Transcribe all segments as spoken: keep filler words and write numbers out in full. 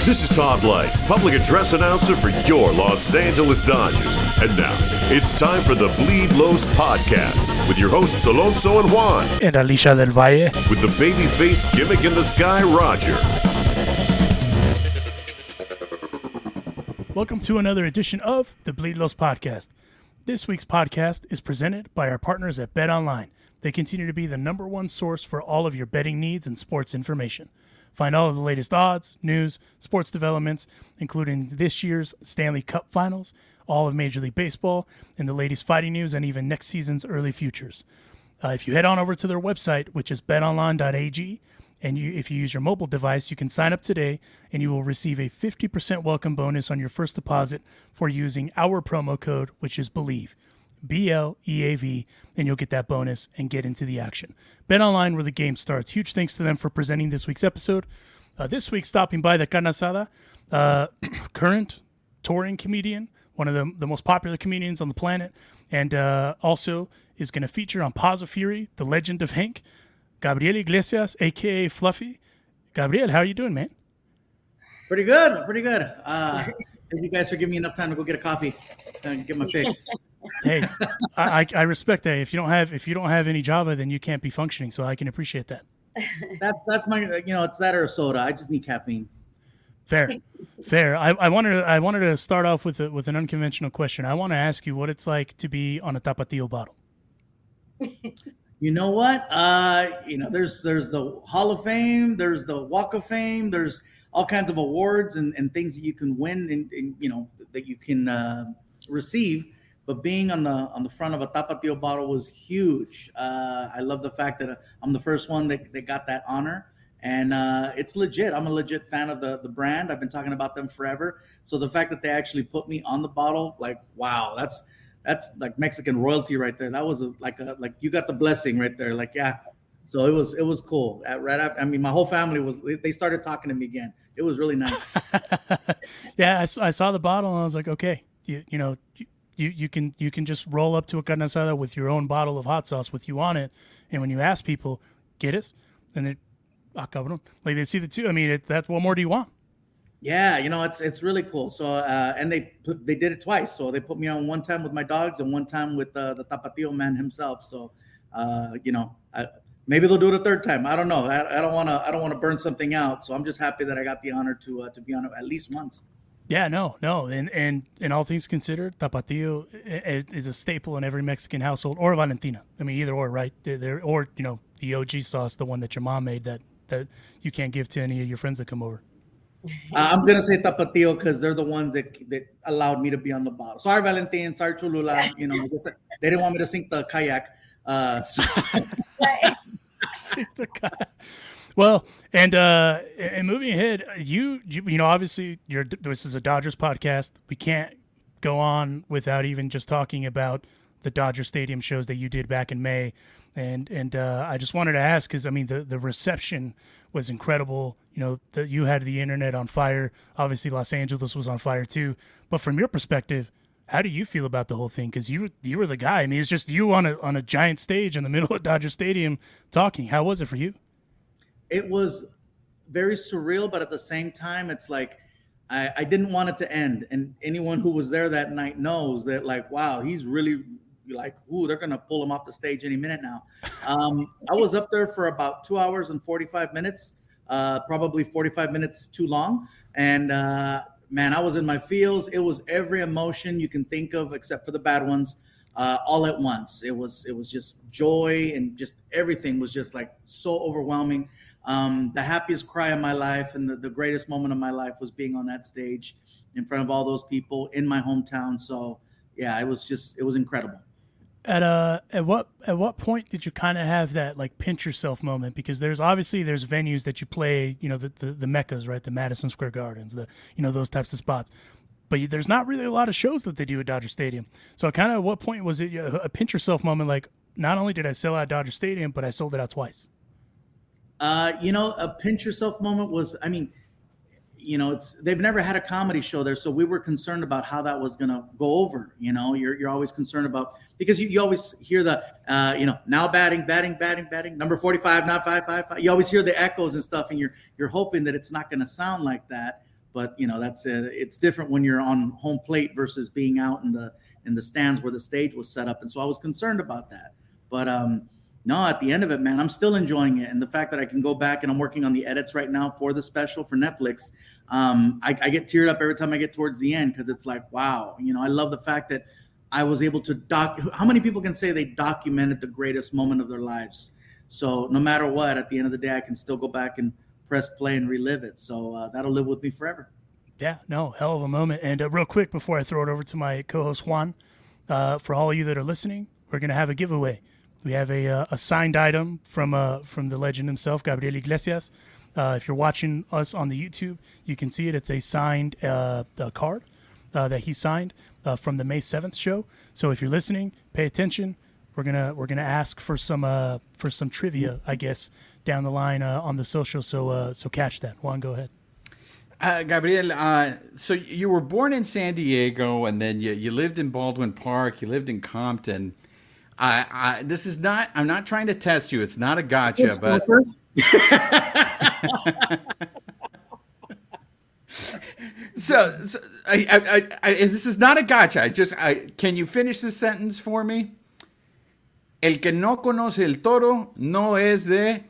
This is Todd Lights, public address announcer for your Los Angeles Dodgers. And now, it's time for the Bleed Los podcast with your hosts Alonso and Juan. And Alicia del Valle. With the babyface gimmick in the sky, Roger. Welcome to another edition of the Bleed Los podcast. This week's podcast is presented by our partners at BetOnline. They continue to be the number one source for all of your betting needs and sports information. Find all of the latest odds, news, sports developments, including this year's Stanley Cup Finals, all of Major League Baseball, and the latest fighting news, and even next season's early futures. Uh, if you head on over to their website, which is bet online dot a g, and you, if you use your mobile device, you can sign up today, and you will receive a fifty percent welcome bonus on your first deposit for using our promo code, which is BELIEVE. B L E A V, and you'll get that bonus and get into the action. BetOnline, where the game starts. Huge thanks to them for presenting this week's episode. Uh, this week, stopping by the Carne Asada, uh, current touring comedian, one of the, the most popular comedians on the planet, and uh, also is going to feature on Paws of Fury, the legend of Hank, Gabriel Iglesias, a k a. Fluffy. Gabriel, how are you doing, man? Pretty good, pretty good. Uh, thank you guys for giving me enough time to go get a coffee and get my fix. Hey, I, I I respect that. If you don't have if you don't have any Java, then you can't be functioning. So I can appreciate that. That's that's my you know it's that or a soda. I just need caffeine. Fair, fair. I, I wanted to, I wanted to start off with a, with an unconventional question. I want to ask you what it's like to be on a Tapatio bottle. You know what? Uh, you know, there's there's the Hall of Fame, there's the Walk of Fame, there's all kinds of awards and, and things that you can win and, and you know that you can uh, receive. But being on the on the front of a Tapatio bottle was huge. Uh, I love the fact that I'm the first one that, that got that honor. And uh, it's legit. I'm a legit fan of the, the brand. I've been talking about them forever. So the fact that they actually put me on the bottle, like, wow, that's that's like Mexican royalty right there. That was a, like a, like you got the blessing right there. Like, yeah. So it was it was cool. At, right after, I mean, my whole family was, they started talking to me again. It was really nice. Yeah, I, I saw the bottle and I was like, okay, you, you know, you, You you can you can just roll up to a carne asada with your own bottle of hot sauce with you on it, and when you ask people, get us, and they, ah, cabrón, like they see the two. I mean, it, that's what more do you want? Yeah, you know, it's it's really cool. So uh, and they put, they did it twice. So they put me on one time with my dogs and one time with uh, the Tapatio man himself. So uh, you know, I, maybe they'll do it a third time. I don't know. I, I don't want to I don't want to burn something out. So I'm just happy that I got the honor to uh, to be on it at least once. Yeah, no, no, and and and all things considered, Tapatio is a staple in every Mexican household, or Valentina. I mean, either or, right? They're, or you know, the O G sauce, the one that your mom made that that you can't give to any of your friends that come over. Uh, I'm gonna say Tapatio because they're the ones that that allowed me to be on the bottle. Sorry, Valentin. Sorry, Cholula. You know, they didn't want me to sink the kayak. Uh, so. Sink the kayak. Well, and uh, and moving ahead, you, you you know, obviously, you're, this is a Dodgers podcast. We can't go on without even just talking about the Dodger Stadium shows that you did back in May. And and uh, I just wanted to ask, because, I mean, the, the reception was incredible. You know, that you had the internet on fire. Obviously, Los Angeles was on fire, too. But from your perspective, how do you feel about the whole thing? Because you, you were the guy. I mean, it's just you on a on a giant stage in the middle of Dodger Stadium talking. How was it for you? It was very surreal, but at the same time, it's like I, I didn't want it to end. And anyone who was there that night knows that, like, wow, he's really like, ooh, they're gonna pull him off the stage any minute now. Um, I was up there for about two hours and forty-five minutes, uh, probably forty-five minutes too long. And uh, man, I was in my feels. It was every emotion you can think of, except for the bad ones, uh, all at once. It was it was just joy, and just everything was just like so overwhelming. Um, the happiest cry of my life and the, the greatest moment of my life was being on that stage in front of all those people in my hometown. So yeah, it was just, it was incredible. At uh, at what at what point did you kind of have that like pinch yourself moment? Because there's obviously there's venues that you play, you know, the, the the Meccas, right? The Madison Square Gardens, the you know those types of spots. But you, there's not really a lot of shows that they do at Dodger Stadium. So kind of at what point was it a, a pinch yourself moment? Like, not only did I sell out Dodger Stadium, but I sold it out twice. Uh, you know, a pinch yourself moment was, I mean, you know, it's they've never had a comedy show there, so we were concerned about how that was gonna go over. You know, you're you're always concerned about, because you, you always hear the uh, you know, now batting, batting, batting, batting, number forty-five, not five, five, five. You always hear the echoes and stuff, and you're you're hoping that it's not gonna sound like that. but you know, that's uh, it's different when you're on home plate versus being out in the in the stands where the stage was set up. And so I was concerned about that. But um, no, at the end of it, man, I'm still enjoying it. And the fact that I can go back and I'm working on the edits right now for the special for Netflix, um, I, I get teared up every time I get towards the end because it's like, wow, you know, I love the fact that I was able to doc. How many people can say they documented the greatest moment of their lives? So no matter what, at the end of the day, I can still go back and press play and relive it. So uh, that'll live with me forever. Yeah, no, hell of a moment. And uh, real quick, before I throw it over to my co-host Juan, uh, for all of you that are listening, we're going to have a giveaway. We have a uh, a signed item from uh, from the legend himself, Gabriel Iglesias. Uh, if you're watching us on the YouTube, you can see it. It's a signed uh, card uh, that he signed uh, from the May seventh show. So if you're listening, pay attention. We're gonna we're gonna ask for some uh, for some trivia, I guess, down the line uh, on the social. So uh, so catch that. Juan, go ahead. Uh, Gabriel, uh, so you were born in San Diego, and then you, you lived in Baldwin Park. You lived in Compton. I, I this is not. I'm not trying to test you. It's not a gotcha, it's but. so, so I, I, I, this is not a gotcha. I just. I can you finish this sentence for me? El que no conoce el toro no es de.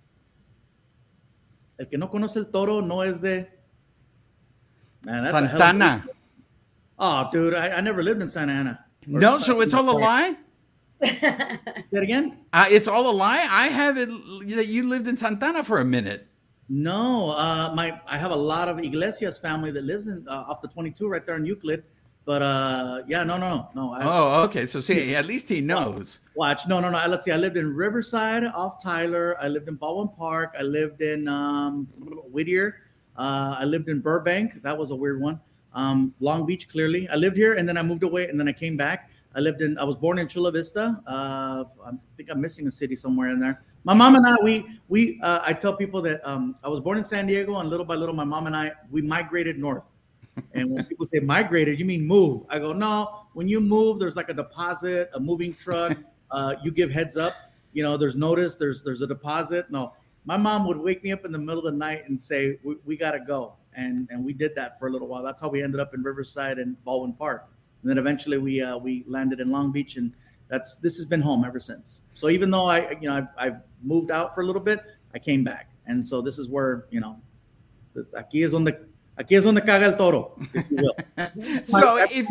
El que no conoce el toro no es de. Man, that's Santana. Oh, dude, I, I never lived in Santa Ana. No, so it's all a lie? Say it again? Uh, it's all a lie? I have it that you lived in Santana for a minute. No, uh, my I have a lot of Iglesias family that lives in uh, off the twenty-two right there in Euclid. But uh, yeah, no, no, no. no I, oh, okay. So see, at least he knows. Watch. No, no, no. Let's see. I lived in Riverside off Tyler. I lived in Baldwin Park. I lived in um, Whittier. Uh, I lived in Burbank. That was a weird one. Um, Long Beach, clearly. I lived here and then I moved away and then I came back. I lived in, I was born in Chula Vista. Uh, I think I'm missing a city somewhere in there. My mom and I, we, we, uh, I tell people that um, I was born in San Diego and little by little, my mom and I, we migrated north. And when people say migrated, you mean move. I go, no, when you move, there's like a deposit, a moving truck. Uh, you give heads up, you know, there's notice, there's, there's a deposit. No. My mom would wake me up in the middle of the night and say, we, we got to go. And and we did that for a little while. That's how we ended up in Riverside and Baldwin Park. And then eventually we uh, we landed in Long Beach. And that's this has been home ever since. So even though I, you know, I've, I've moved out for a little bit, I came back. And so this is where, you know, aquí es donde, aquí es donde caga el toro, if you will. So if...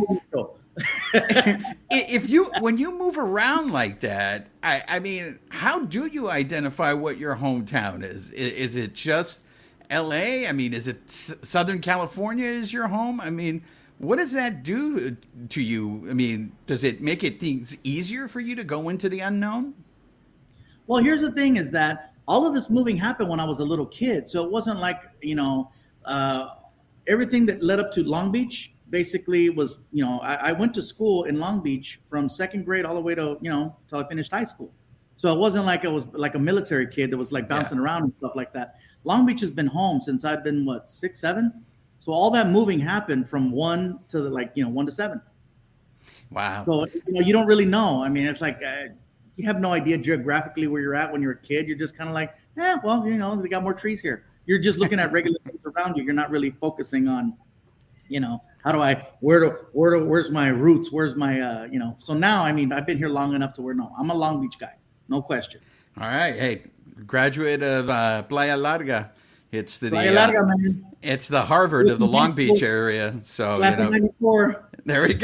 if you when you move around like that, I, I mean, how do you identify what your hometown is? Is, is it just L A? I mean, is it S- Southern California is your home? I mean, what does that do to you? I mean, does it make it things easier for you to go into the unknown? Well, here's the thing: is that all of this moving happened when I was a little kid, so it wasn't like you know uh, everything that led up to Long Beach. Basically was, you know, I, I went to school in Long Beach from second grade all the way to, you know, till I finished high school. So it wasn't like I was like a military kid that was like bouncing yeah. around and stuff like that. Long Beach has been home since I've been, what, six, seven? So all that moving happened from one to like, you know, one to seven. Wow. So, you know, you don't really know. I mean, it's like uh, you have no idea geographically where you're at when you're a kid. You're just kind of like, eh, well, you know, they got more trees here. You're just looking at regular things around you. You're not really focusing on, you know, how do I, where do, where do, where's my roots? Where's my, uh, you know, so now, I mean, I've been here long enough to where, no, I'm a Long Beach guy. No question. All right. Hey, graduate of uh, Playa Larga. It's the, Playa uh, Larga, man. It's the Harvard of the Long Beach area. So, Class you know, of ninety-four. There we go.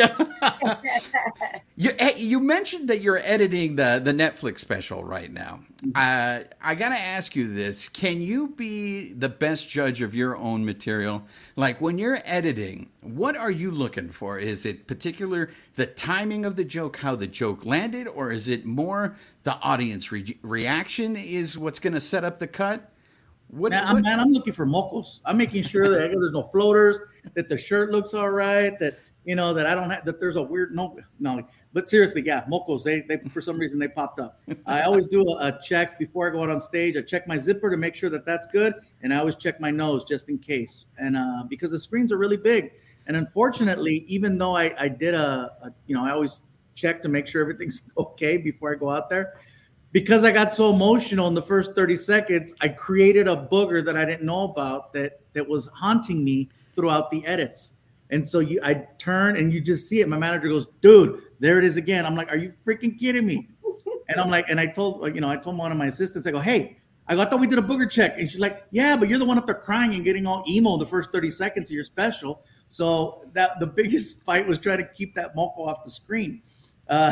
you, you mentioned that you're editing the, the Netflix special right now. Uh, I got to ask you this. Can you be the best judge of your own material? Like when you're editing, what are you looking for? Is it particular the timing of the joke, how the joke landed, or is it more the audience re- reaction is what's going to set up the cut? What, man, what? I'm, man, I'm looking for mocos. I'm making sure that there's no floaters, that the shirt looks all right, that, you know, that I don't have, that there's a weird, no, no, but seriously, yeah, mocos, they, they, for some reason they popped up. I always do a, a check before I go out on stage. I check my zipper to make sure that that's good. And I always check my nose just in case. And uh, because the screens are really big. And unfortunately, even though I, I did a, a, you know, I always check to make sure everything's okay before I go out there. Because I got so emotional in the first thirty seconds, I created a booger that I didn't know about that that was haunting me throughout the edits. And so you, I turn and you just see it. My manager goes, dude, there it is again. I'm like, are you freaking kidding me? And I'm like, and I told, you know, I told one of my assistants, I go, hey, I go, I thought we did a booger check. And she's like, yeah, but you're the one up there crying and getting all emo the first thirty seconds of your special. So that the biggest fight was trying to keep that moco off the screen. Uh,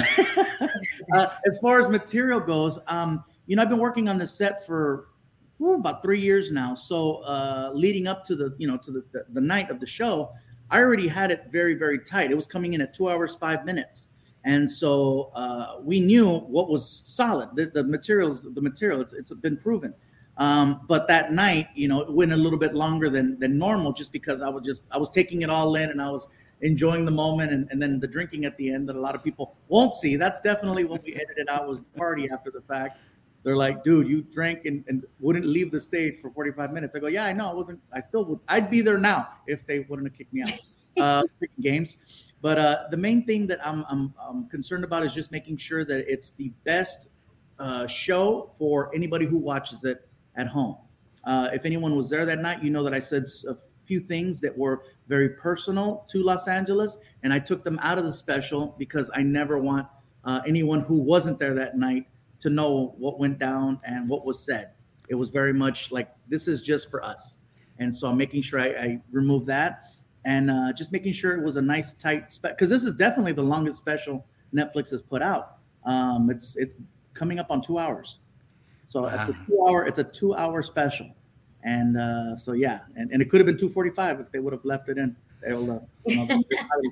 uh, as far as material goes, um, you know, I've been working on this set for ooh, about three years now. So uh, leading up to the, you know, to the, the, the night of the show, I already had it very, very tight. It was coming in at two hours, five minutes. And so uh, we knew what was solid. The, the materials, the material, it's, it's been proven. Um, but that night, you know, it went a little bit longer than than normal, just because I was just I was taking it all in and I was enjoying the moment, and, and then the drinking at the end that a lot of people won't see. That's definitely what we edited out, was the party after the fact. They're like, dude, you drank and, and wouldn't leave the stage for forty-five minutes. I go, yeah, I know. I wasn't. I still would. I'd be there now if they wouldn't have kicked me out. Uh, games. But uh, the main thing that I'm, I'm, I'm concerned about is just making sure that it's the best uh, show for anybody who watches it at home. Uh, if anyone was there that night, you know that I said a few things that were very personal to Los Angeles, and I took them out of the special because I never want uh, anyone who wasn't there that night to know what went down and what was said. It was very much like, this is just for us. And so I'm making sure I, I remove that. And uh, just making sure it was a nice, tight spec, because this is definitely the longest special Netflix has put out. Um, it's it's coming up on two hours, so wow. it's a two-hour it's a two-hour special, and uh, so yeah, and, and it could have been two forty-five if they would have left it in. They'll, uh, you know,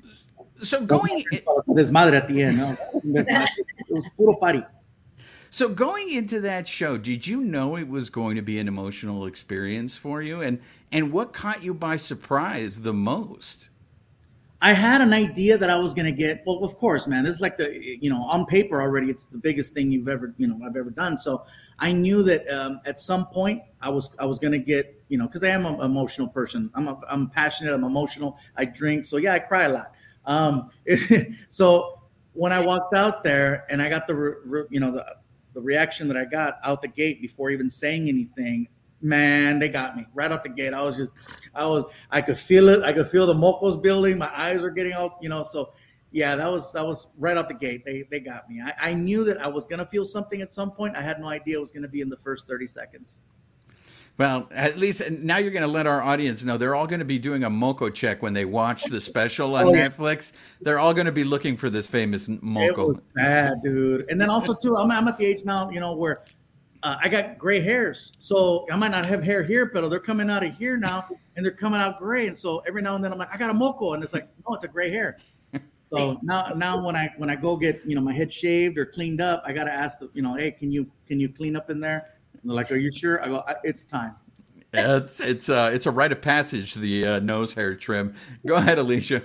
so going there's madre at the end. No, it was puro party. So going into that show, did you know it was going to be an emotional experience for you? And and what caught you by surprise the most? I had an idea that I was going to get, well, of course, man, this is like the, you know, on paper already, it's the biggest thing you've ever, you know, I've ever done. So I knew that um, at some point I was, I was going to get, you know, cause I am an emotional person. I'm, a, I'm passionate. I'm emotional. I drink. So yeah, I cry a lot. Um, so when I walked out there and I got the, re, re, you know, the, the reaction that I got out the gate before even saying anything, man, they got me right out the gate. I was just, I was, I could feel it. I could feel the mocos building. My eyes were getting out, you know, so yeah, that was, that was right out the gate. They, they got me. I, I knew that I was going to feel something at some point. I had no idea it was going to be in the first thirty seconds. Well, at least now you're going to let our audience know they're all going to be doing a moco check when they watch the special on oh, yeah. Netflix. They're all going to be looking for this famous moco. It was bad, dude. And then also too, I'm, I'm at the age now, you know, where uh, I got gray hairs. So I might not have hair here, but they're coming out of here now and they're coming out gray. And so every now and then I'm like, I got a moco. And it's like, no, it's a gray hair. So now, now when I, when I go get, you know, my head shaved or cleaned up, I got to ask the, you know, hey, can you, can you clean up in there? And they're like, are you sure? I go, it's time. Yeah, it's it's uh it's a rite of passage, the uh, nose hair trim. Go ahead, Alicia.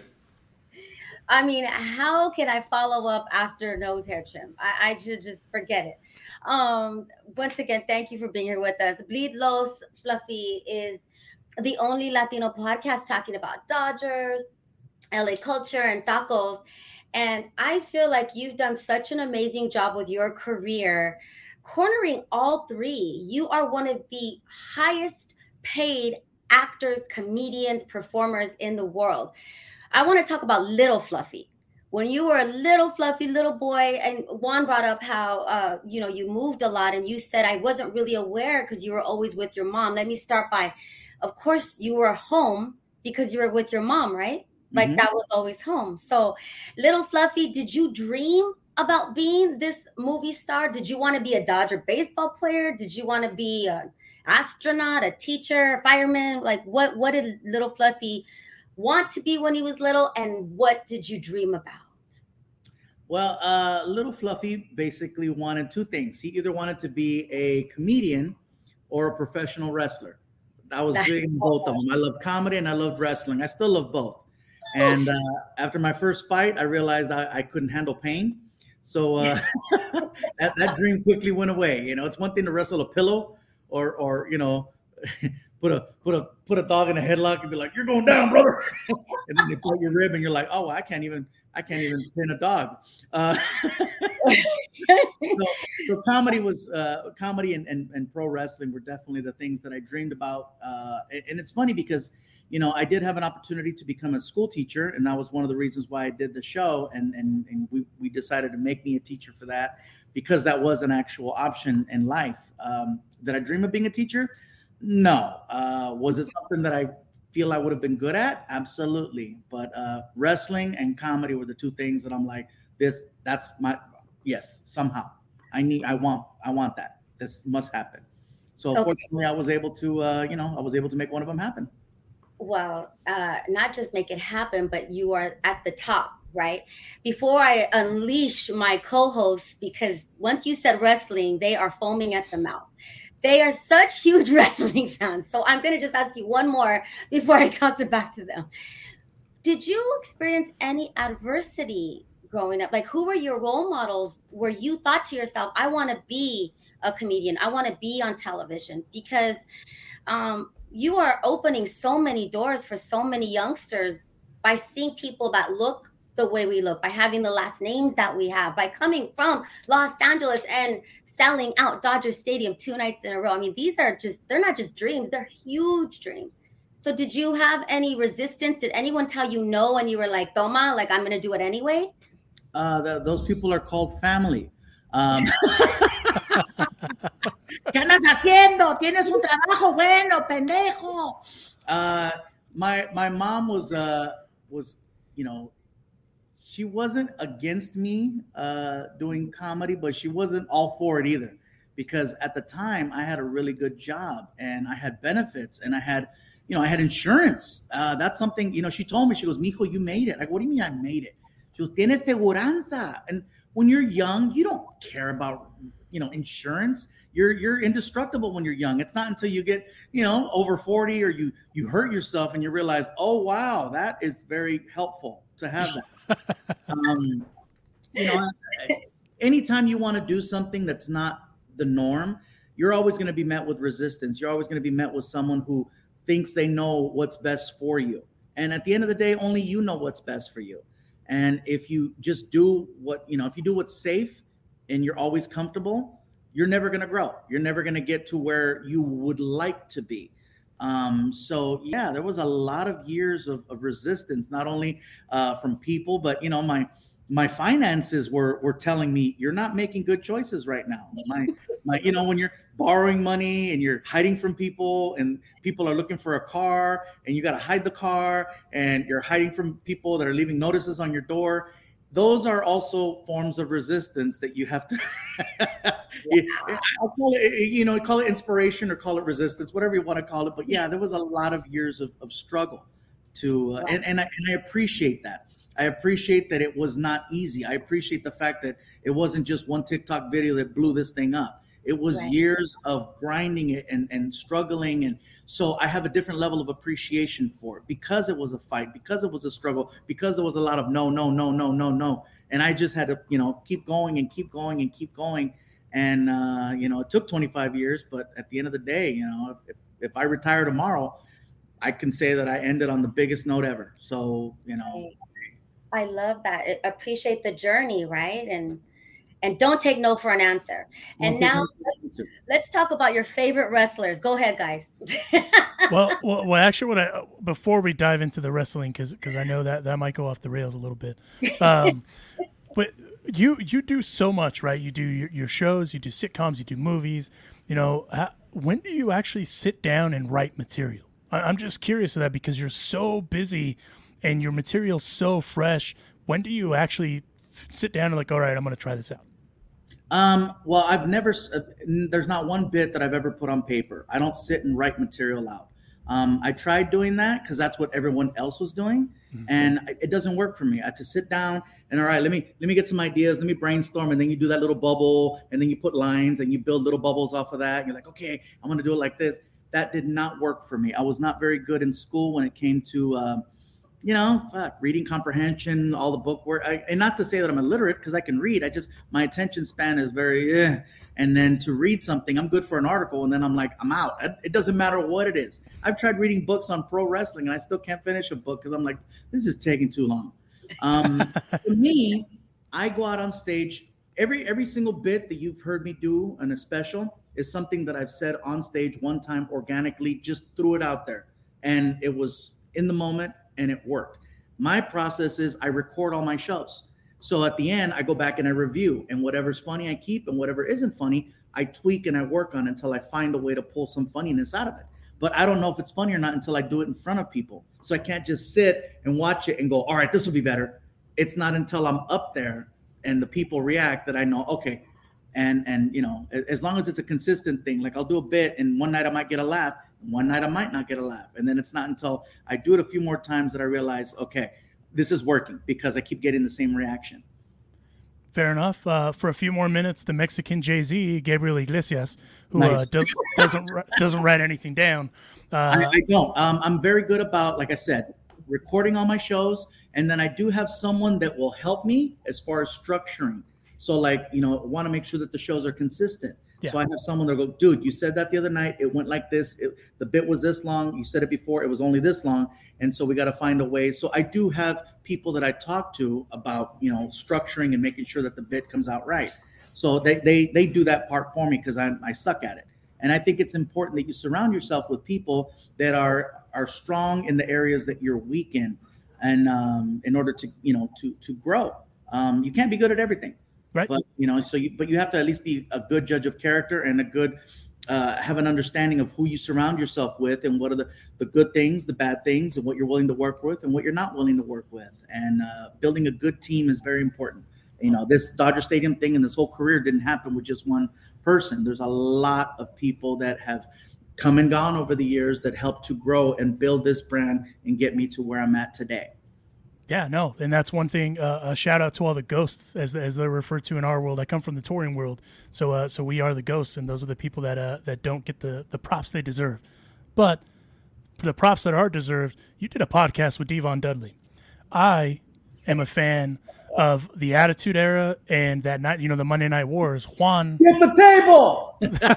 I mean, how can I follow up after nose hair trim? I, I should just forget it. Um, once again, thank you for being here with us. Bleed Los Fluffy is the only Latino podcast talking about Dodgers, L A culture, and tacos. And I feel like you've done such an amazing job with your career, cornering all three. You are one of the highest paid actors, comedians, performers in the world. I want to talk about Little Fluffy. When you were a little fluffy little boy, and Juan brought up how, uh, you know, you moved a lot, and you said, I wasn't really aware because you were always with your mom. Let me start by, of course, you were home because you were with your mom, right? Like mm-hmm. that was always home. So Little Fluffy, did you dream about being this movie star? Did you want to be a Dodger baseball player? Did you want to be an astronaut, a teacher, a fireman? Like what, what did Little Fluffy want to be when he was little, and what did you dream about? Well, uh, Little Fluffy basically wanted two things. He either wanted to be a comedian or a professional wrestler. I was big in both of them. I loved comedy and I loved wrestling. I still love both. And uh, after my first fight, I realized I, I couldn't handle pain. So uh, that, that dream quickly went away. You know, it's one thing to wrestle a pillow or, or you know, put a put a put a dog in a headlock and be like, "You're going down, brother," and then they put your rib and you're like, "Oh, I can't even I can't even pin a dog." Uh, so, so comedy was uh, comedy and, and and pro wrestling were definitely the things that I dreamed about. Uh, and it's funny because you know, I did have an opportunity to become a school teacher, and that was one of the reasons why I did the show. And and, and we, we decided to make me a teacher for that, because that was an actual option in life. Um, did I dream of being a teacher? No. Uh, was it something that I feel I would have been good at? Absolutely. But uh, wrestling and comedy were the two things that I'm like, this, that's my, yes, somehow I need, I want, I want that. This must happen. So okay. Fortunately I was able to, uh, you know, I was able to make one of them happen. Well, uh, not just make it happen, but you are at the top, right? Before I unleash my co-hosts, because once you said wrestling, they are foaming at the mouth. They are such huge wrestling fans. So I'm going to just ask you one more before I toss it back to them. Did you experience any adversity growing up? Like, who were your role models where you thought to yourself, I want to be a comedian. I want to be on television? Because um, you are opening so many doors for so many youngsters by seeing people that look the way we look, by having the last names that we have, by coming from Los Angeles and selling out Dodger Stadium two nights in a row. I mean, these are just, they're not just dreams, they're huge dreams. So did you have any resistance? Did anyone tell you no and you were like, Toma, like, I'm going to do it anyway? Uh, the, those people are called family. Um, ¿Qué andas haciendo? Tienes un trabajo bueno, pendejo. Uh, my, my mom was, uh, was, you know, she wasn't against me uh, doing comedy, but she wasn't all for it either, because at the time I had a really good job and I had benefits and I had, you know, I had insurance. Uh, that's something, you know, she told me, she goes, mijo, you made it. Like, what do you mean I made it? She goes, tienes seguranza. And when you're young, you don't care about, you know, insurance. You're you're indestructible when you're young. It's not until you get, you know, over forty or you you hurt yourself and you realize, oh, wow, that is very helpful to have that. um, you know, anytime you want to do something that's not the norm, you're always going to be met with resistance. You're always going to be met with someone who thinks they know what's best for you. And at the end of the day, only you know what's best for you. And if you just do what, you know, if you do what's safe and you're always comfortable, you're never going to grow. You're never going to get to where you would like to be. Um, so yeah, there was a lot of years of, of resistance, not only uh, from people, but you know, my my finances were were telling me, you're not making good choices right now. My my, you know, when you're borrowing money and you're hiding from people and people are looking for a car and you got to hide the car and you're hiding from people that are leaving notices on your door. Those are also forms of resistance that you have to, yeah. I'll call it, you know, call it inspiration or call it resistance, whatever you want to call it. But yeah, there was a lot of years of, of struggle to, uh, and, and, I, and I appreciate that. I appreciate that it was not easy. I appreciate the fact that it wasn't just one TikTok video that blew this thing up. It was right. years of grinding it and, and struggling. And so I have a different level of appreciation for it because it was a fight, because it was a struggle, because there was a lot of no, no, no, no, no, no. And I just had to, you know, keep going and keep going and keep going. And, uh, you know, it took twenty-five years, but at the end of the day, you know, if, if I retire tomorrow, I can say that I ended on the biggest note ever. So, you know. I love that. I appreciate the journey, right? And And don't take no for an answer. And now let's, let's talk about your favorite wrestlers. Go ahead, guys. well, well, well, actually, what I before we dive into the wrestling, because because I know that that might go off the rails a little bit. Um, but you you do so much, right? You do your, your shows, you do sitcoms, you do movies. You know, how, when do you actually sit down and write material? I, I'm just curious of that because you're so busy and your material's so fresh. When do you actually sit down and like, all right, I'm going to try this out? Um, well, I've never, uh, there's not one bit that I've ever put on paper. I don't sit and write material out. Um, I tried doing that because that's what everyone else was doing. Mm-hmm. And it doesn't work for me. I have to sit down and, all right, let me, let me get some ideas. Let me brainstorm. And then you do that little bubble and then you put lines and you build little bubbles off of that. You're like, okay, I'm going to do it like this. That did not work for me. I was not very good in school when it came to, uh, you know, fuck, reading comprehension, all the book work. I, and not to say that I'm illiterate because I can read. I just, my attention span is very, eh. And then to read something, I'm good for an article. And then I'm like, I'm out. It doesn't matter what it is. I've tried reading books on pro wrestling and I still can't finish a book because I'm like, this is taking too long. Um, for me, I go out on stage. Every, every single bit that you've heard me do in a special is something that I've said on stage one time organically, just threw it out there. And it was in the moment, and it worked. My process is I record all my shows. So at the end, I go back and I review, and whatever's funny I keep, and whatever isn't funny, I tweak and I work on until I find a way to pull some funniness out of it. But I don't know if it's funny or not until I do it in front of people. So I can't just sit and watch it and go, all right, this will be better. It's not until I'm up there and the people react that I know, okay. And, and you know, as long as it's a consistent thing, like I'll do a bit and one night I might get a laugh, and one night I might not get a laugh. And then it's not until I do it a few more times that I realize, okay, this is working because I keep getting the same reaction. Fair enough. Uh, for a few more minutes, the Mexican Jay-Z, Gabriel Iglesias, who Nice. uh, does, doesn't doesn't write anything down. Uh, I, I don't. Um, I'm very good about, like I said, recording all my shows, and then I do have someone that will help me as far as structuring. So, like, you know, want to make sure that the shows are consistent. Yeah. So I have someone that go, dude, you said that the other night. It went like this. It, the bit was this long. You said it before. It was only this long. And so we got to find a way. So I do have people that I talk to about, you know, structuring and making sure that the bit comes out right. So they they they do that part for me because I I suck at it. And I think it's important that you surround yourself with people that are are strong in the areas that you're weak in, and um, in order to you know to to grow. Um, you can't be good at everything. Right. But you know, so you but you have to at least be a good judge of character and a good uh, have an understanding of who you surround yourself with and what are the, the good things, the bad things, and what you're willing to work with and what you're not willing to work with. And uh, building a good team is very important. You know, this Dodger Stadium thing and this whole career didn't happen with just one person. There's a lot of people that have come and gone over the years that helped to grow and build this brand and get me to where I'm at today. Yeah, no, and that's one thing. Uh, a shout out to all the ghosts, as as they're referred to in our world. I come from the touring world, so uh, so we are the ghosts, and those are the people that uh, that don't get the the props they deserve. But for the props that are deserved, you did a podcast with Devon Dudley. I am a fan of the Attitude Era and that night, you know, the Monday Night Wars. Juan, Get the table.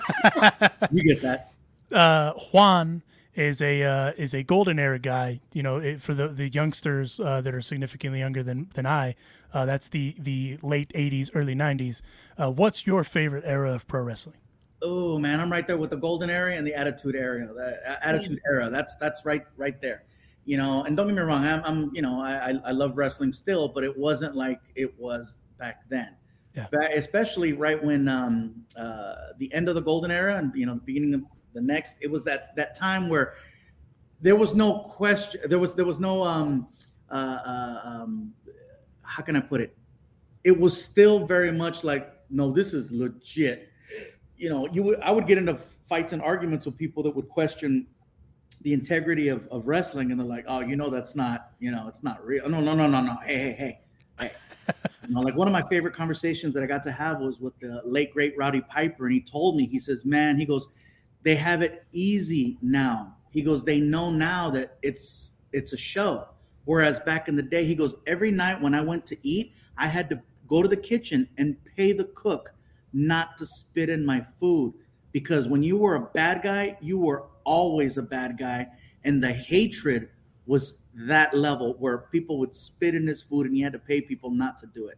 You get that. uh, Juan. is a uh, is a golden era guy. You know, it, for the the youngsters uh, that are significantly younger than than I, uh, that's the the late eighties, early nineties. Uh, what's your favorite era of pro wrestling? Oh man, I'm right there with the golden era and the attitude era. The attitude era. That's that's right right there. You know, and don't get me wrong. I'm, I'm you know I I love wrestling still, but it wasn't like it was back then. Yeah. Back, especially right when um, uh, the end of the golden era and you know the beginning of the next, it was that that time where there was no question, there was there was no um uh, uh um how can I put it? It was still very much like, no, this is legit. You know, you would I would get into fights and arguments with people that would question the integrity of, of wrestling, and they're like, oh, you know, that's not, you know, it's not real. No, no, no, no, no. Hey, hey, hey, hey. You know, like one of my favorite conversations that I got to have was with the late great Rowdy Piper, and he told me, he says, man, he goes, they have it easy now. He goes, they know now that it's it's a show. Whereas back in the day, he goes, every night when I went to eat, I had to go to the kitchen and pay the cook not to spit in my food. Because when you were a bad guy, you were always a bad guy. And the hatred was that level where people would spit in his food and you had to pay people not to do it.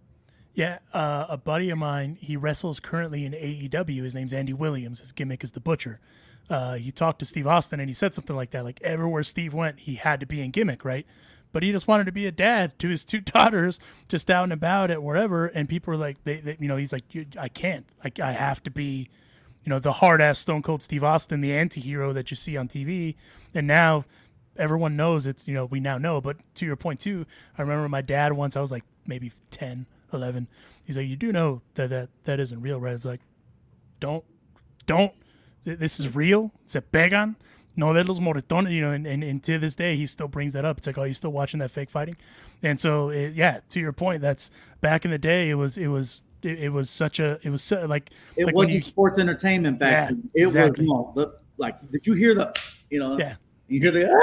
Yeah, uh, a buddy of mine, he wrestles currently in A E W. His name's Andy Williams. His gimmick is the Butcher. Uh, he talked to Steve Austin, and he said something like that, like everywhere Steve went, he had to be in gimmick, right? But he just wanted to be a dad to his two daughters, just out and about at wherever, and people were like, they, they you know, he's like, I can't. I, I have to be, you know, the hard-ass Stone Cold Steve Austin, the anti-hero that you see on T V, and now everyone knows it's, you know, we now know. But to your point, too, I remember my dad once, I was like maybe ten, eleven, he's like, you do know that that, that isn't real, right? It's like, don't, don't, this is real. It's a pegan. No de los moretones, you know, and, and, and to this day, he still brings that up. It's like, oh, you still watching that fake fighting? And so, it, yeah, to your point, that's back in the day, it was, it was, it, it was such a, it was so, like, it like wasn't you, sports entertainment back yeah, then. It exactly. was, no, the, like, did you hear the, you know, yeah, you hear the,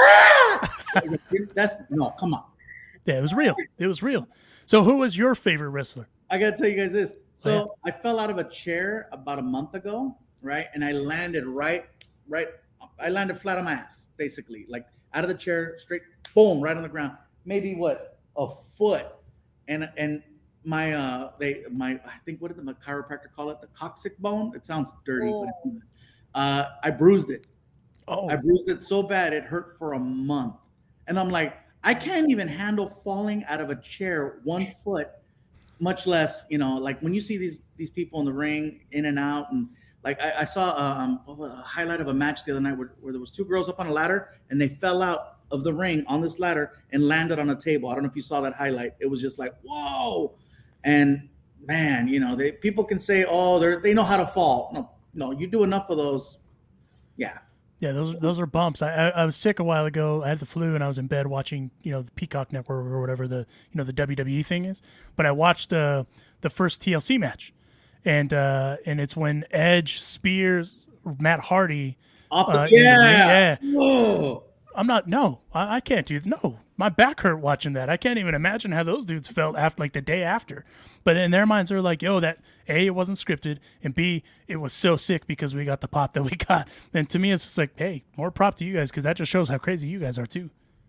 ah! That's, no, come on. yeah, it was real. It was real. So who was your favorite wrestler? I got to tell you guys this. So Oh, yeah. I fell out of a chair about a month ago, right? And I landed right, right. I landed flat on my ass, basically, like out of the chair, straight, boom, right on the ground. Maybe what, a foot. And and my, uh, they, my, I think, what did the chiropractor call it? The coccyx bone? It sounds dirty, Oh. but it's not. Uh, I bruised it. Oh, I bruised it so bad it hurt for a month. And I'm like, I can't even handle falling out of a chair one foot, much less, you know, like when you see these these people in the ring in and out. And like I, I saw um, a highlight of a match the other night where, where there was two girls up on a ladder and they fell out of the ring on this ladder and landed on a table. I don't know if you saw that highlight. It was just like, whoa. And man, you know, they people can say, oh, they they know how to fall. No, no, you do enough of those. Yeah. Yeah, those those are bumps. I, I I was sick a while ago. I had the flu and I was in bed watching, you know, the Peacock Network or whatever the you know the W W E thing is. But I watched uh, the first T L C match, and uh, and it's when Edge spears Matt Hardy. Off the, uh, yeah. yeah. Whoa. I'm not. No, I, I can't do. No, my back hurt watching that. I can't even imagine how those dudes felt after, like the day after. But in their minds, they're like, "Yo, that A, it wasn't scripted, and B, it was so sick because we got the pop that we got." And to me, it's just like, "Hey, more prop to you guys because that just shows how crazy you guys are too."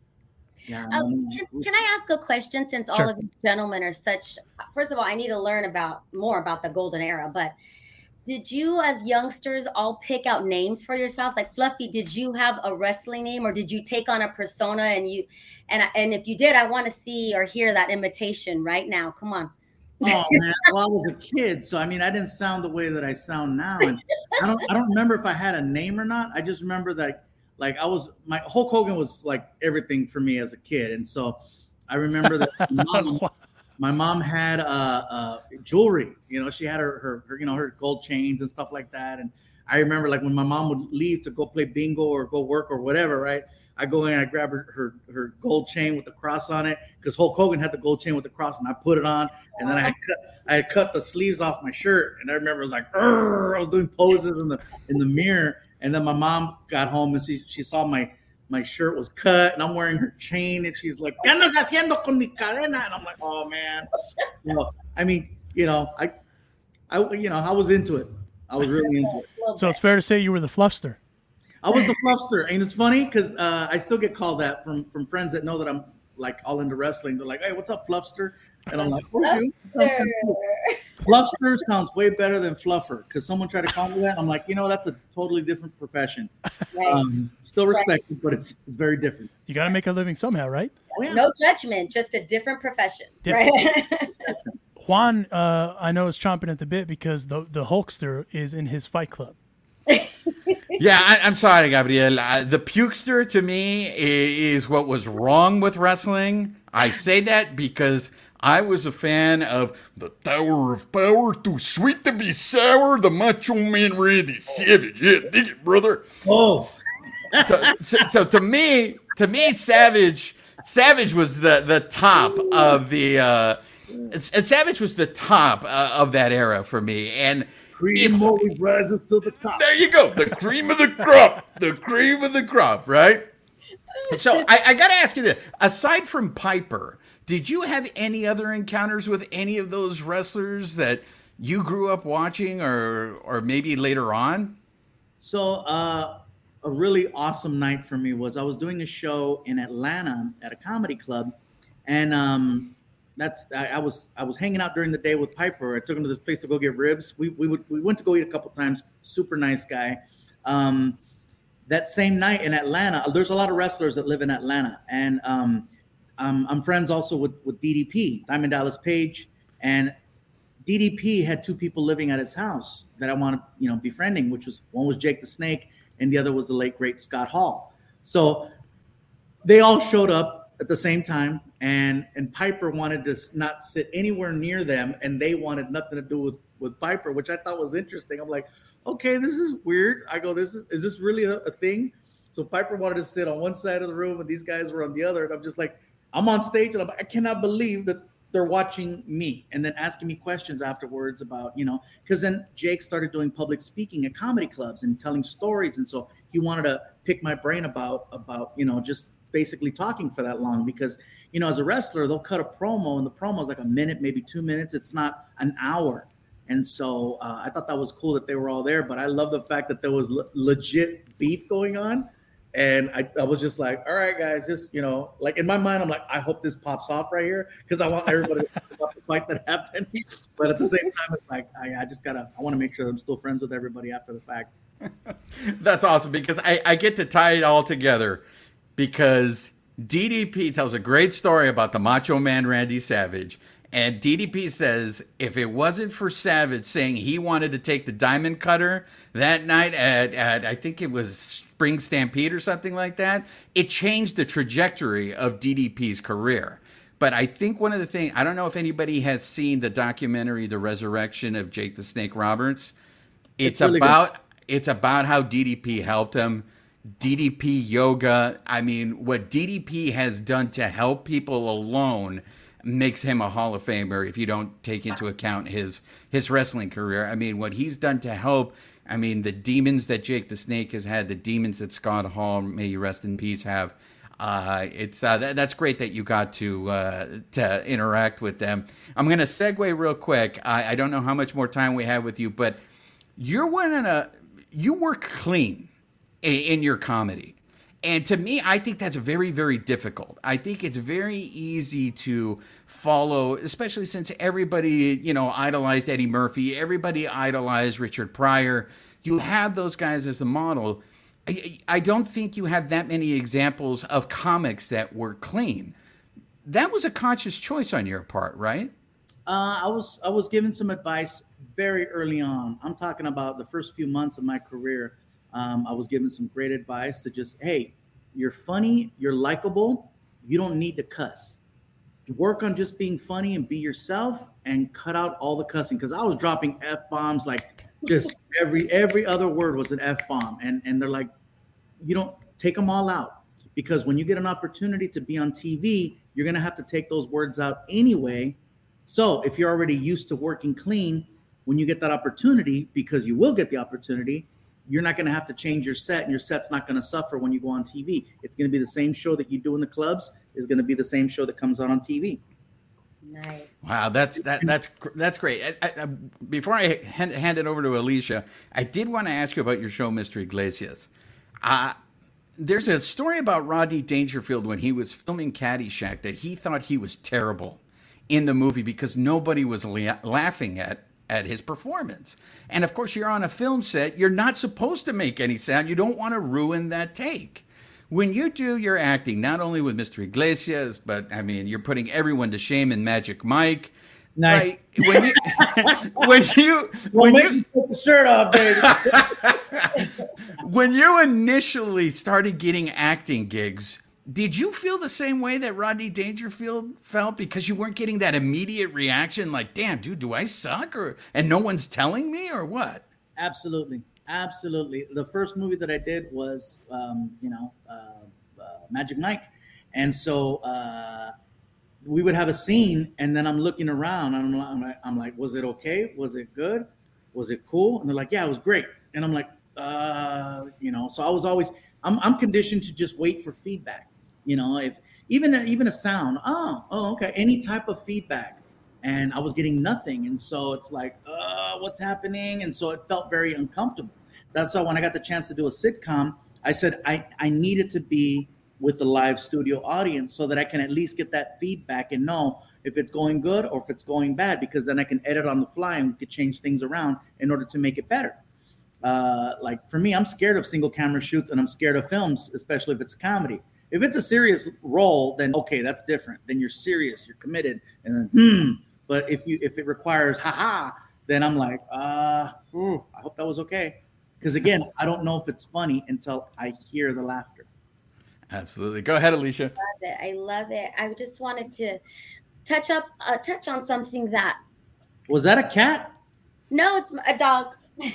Yeah. Um, can, can I ask a question? Since Sure. all of you gentlemen are such, first of all, I need to learn about more about the golden era. But did you, as youngsters, all pick out names for yourselves? Like Fluffy, did you have a wrestling name, or did you take on a persona? And you, and and if you did, I want to see or hear that imitation right now. Come on. Oh man, well, I was a kid, so I mean, I didn't sound the way that I sound now, and I don't, I don't remember if I had a name or not. I just remember that, like, I was, my Hulk Hogan was like everything for me as a kid, and so I remember that my mom, my mom had uh, uh, jewelry. You know, she had her, her, her, you know, her gold chains and stuff like that, and I remember like when my mom would leave to go play bingo or go work or whatever, right? I go in, I grab her, her her gold chain with the cross on it because Hulk Hogan had the gold chain with the cross, and I put it on, and then I had cut I had cut the sleeves off my shirt, and I remember it was like, I was doing poses in the in the mirror, and then my mom got home and she she saw my my shirt was cut, and I'm wearing her chain, and she's like, ¿Qué andas haciendo con mi cadena? And I'm like, oh man, you know, I mean, you know, I I you know I was into it, I was really into it. So it's fair to say you were the fluffster. I was the fluffster, and it's funny because uh, I still get called that from from friends that know that I'm like all into wrestling. They're like, "Hey, what's up, fluffster?" And I'm like, "Where's you?" Sounds kinda cool. Fluffster sounds way better than fluffer because someone tried to call me that. And I'm like, you know, that's a totally different profession. Right. Um, still respected, but it's it's very different. You got to make a living somehow, right? Oh, yeah. No judgment, just a different profession. Different. Right? Juan, uh, I know is chomping at the bit because the the Hulkster is in his Fight Club. Yeah, I, I'm sorry, Gabriel. Uh, the pukester to me is, is what was wrong with wrestling. I say that because I was a fan of the Tower of Power, too sweet to be sour, the Macho Man Randy Savage. Yeah, dig it, brother. Oh, So, so, so to me, to me, Savage, Savage was the the top of the. Uh, and Savage was the top uh, of that era for me, and. cream always rises to the top. There you go. The cream of the crop. The cream of the crop, right? So I, I got to ask you this. Aside from Piper, did you have any other encounters with any of those wrestlers that you grew up watching or or maybe later on? So uh, a really awesome night for me was I was doing a show in Atlanta at a comedy club, and um, that's I, I was I was hanging out during the day with Piper. I took him to this place to go get ribs. We we would we went to go eat a couple times. Super nice guy. Um, that same night in Atlanta, there's a lot of wrestlers that live in Atlanta, and um, um, I'm friends also with with D D P, Diamond Dallas Page, and D D P had two people living at his house that I wanted, you know, befriending, which was one was Jake the Snake, and the other was the late great Scott Hall. So they all showed up at the same time, and and Piper wanted to not sit anywhere near them, and they wanted nothing to do with with Piper, which I thought was interesting. I'm like, okay, this is weird. I go, this is is this really a, a thing? So Piper wanted to sit on one side of the room, and these guys were on the other, and I'm just like, I'm on stage, and I'm like, I cannot believe that they're watching me, and then asking me questions afterwards about, you know, because then Jake started doing public speaking at comedy clubs and telling stories, and so he wanted to pick my brain about about you know just basically talking for that long, because, you know, as a wrestler, they'll cut a promo, and the promo is like a minute, maybe two minutes. It's not an hour. And so uh, I thought that was cool that they were all there, but I love the fact that there was le- legit beef going on. And I, I was just like, all right, guys, just, you know, like in my mind, I'm like, I hope this pops off right here, because I want everybody to talk about the fight that happened. But at the same time, it's like, I, I just gotta, I want to make sure that I'm still friends with everybody after the fact. That's awesome, because I, I get to tie it all together, because D D P tells a great story about the Macho Man Randy Savage. And D D P says if it wasn't for Savage saying he wanted to take the diamond cutter that night at, at I think it was Spring Stampede or something like that, it changed the trajectory of D D P's career. But I think one of the things, I don't know if anybody has seen the documentary The Resurrection of Jake the Snake Roberts. It's, it's really about good. It's about how D D P helped him. D D P yoga. I mean, what D D P has done to help people alone makes him a Hall of Famer if you don't take into account his his wrestling career. I mean, what he's done to help, I mean, the demons that Jake the Snake has had, the demons that Scott Hall, may you rest in peace, have. Uh, it's uh, that, that's great that you got to uh, to interact with them. I'm going to segue real quick. I, I don't know how much more time we have with you, but you're one in a you work clean in, in your comedy. And to me, I think that's very, very difficult. I think it's very easy to follow, especially since everybody, you know, idolized Eddie Murphy. Everybody idolized Richard Pryor. You have those guys as a model. I, I don't think you have that many examples of comics that were clean. That was a conscious choice on your part, right? Uh, I was I was given some advice very early on. I'm talking about the first few months of my career. Um, I was given some great advice to just, hey, you're funny, you're likable, you don't need to cuss. Work on just being funny and be yourself and cut out all the cussing. Because I was dropping F-bombs, like just every every other word was an F-bomb. And, and they're like, you don't take them all out. Because when you get an opportunity to be on T V, you're going to have to take those words out anyway. So if you're already used to working clean, when you get that opportunity, because you will get the opportunity, you're not going to have to change your set, and your set's not going to suffer when you go on T V. It's going to be the same show that you do in the clubs is going to be the same show that comes out on T V. Nice. Wow, that's that that's that's great. I, I, before I hand, hand it over to Alicia, I did want to ask you about your show, Mister Iglesias. Uh, there's a story about Rodney Dangerfield when he was filming Caddyshack that he thought he was terrible in the movie because nobody was la- laughing at at his performance. And of course, you're on a film set. You're not supposed to make any sound. You don't want to ruin that take. When you do your acting, not only with Mister Iglesias, but I mean, you're putting everyone to shame in Magic Mike. Nice. Right? When you, when you, well, when make you me put the shirt off, baby. When you initially started getting acting gigs, did you feel the same way that Rodney Dangerfield felt because you weren't getting that immediate reaction like, damn, dude, do I suck? Or and no one's telling me or what? Absolutely. Absolutely. The first movie that I did was, um, you know, uh, uh, Magic Mike. And so uh, we would have a scene and then I'm looking around and I'm, I'm, like, I'm like, was it okay? Was it good? Was it cool? And they're like, yeah, it was great. And I'm like, uh, you know, so I was always, I'm, I'm conditioned to just wait for feedback. You know, if even a, even a sound, oh, oh, okay, any type of feedback, and I was getting nothing, and so it's like, uh, what's happening? And so it felt very uncomfortable. That's why when I got the chance to do a sitcom, I said I I needed to be with the live studio audience so that I can at least get that feedback and know if it's going good or if it's going bad, because then I can edit on the fly and we could change things around in order to make it better. Uh, like for me, I'm scared of single camera shoots and I'm scared of films, especially if it's comedy. If it's a serious role, then okay, that's different. Then you're serious, you're committed, and then hmm. But if you if it requires haha, then I'm like, uh, ooh, I hope that was okay. Because again, I don't know if it's funny until I hear the laughter. Absolutely. Go ahead, Alicia. I love it. I love it. I just wanted to touch up, uh, touch on something that. Was that a cat? No, it's a dog.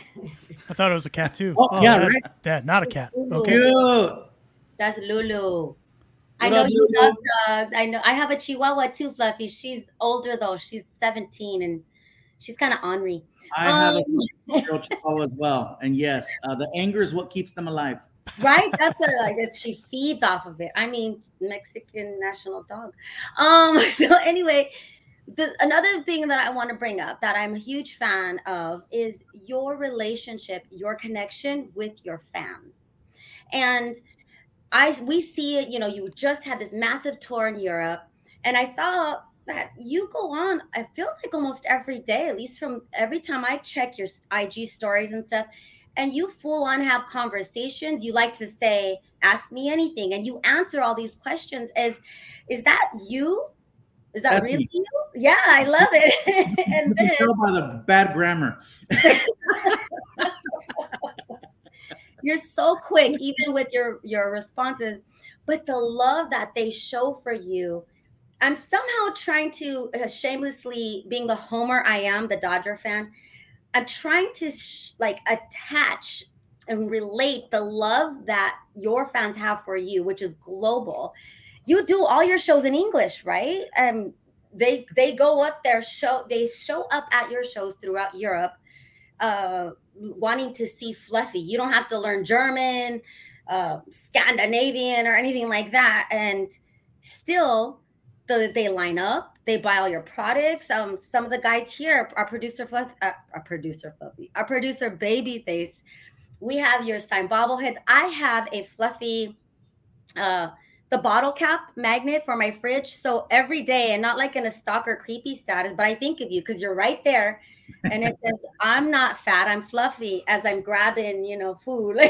I thought it was a cat too. Oh, oh yeah, that, right. That, not a cat. Okay. Cute. That's Lulu. I What know up, you Lulu? love dogs. I know. I have a Chihuahua too, Fluffy. She's older though. She's seventeen and she's kind of ornery. I have Um, a six-year-old Chihuahua as well, and yes, uh, the anger is what keeps them alive. Right? That's a like it's, she feeds off of it. I mean, Mexican national dog. Um. So anyway, the another thing that I want to bring up that I'm a huge fan of is your relationship, your connection with your fans, and I we see it. You know, you just had this massive tour in Europe, and I saw that you go on. It feels like almost every day, at least from every time I check your I G stories and stuff. and you full on have conversations. You like to say, ask me anything, and you answer all these questions. Is, is that you? Is that That's really me. you? Yeah, I love it. And You can then tell by the bad grammar. you're so quick, even with your your responses, but the love that they show for you. I'm somehow trying to uh, shamelessly, being the homer I am, the Dodger fan, I'm trying to sh- like attach and relate the love that your fans have for you, which is global. You do all your shows in English, right? Um, they they go up their show, they show up at your shows throughout Europe, uh, wanting to see Fluffy. You don't have to learn German, uh, Scandinavian, or anything like that, and still, the, they line up. They buy all your products. Um, some of the guys here, our producer Fluff, uh, our producer Fluffy, our producer Babyface. We have your signed bobbleheads. I have a Fluffy, uh, the bottle cap magnet for my fridge. So every day, and not like in a stalker creepy status, but I think of you because you're right there. And it says, I'm not fat, I'm fluffy, as I'm grabbing, you know, food.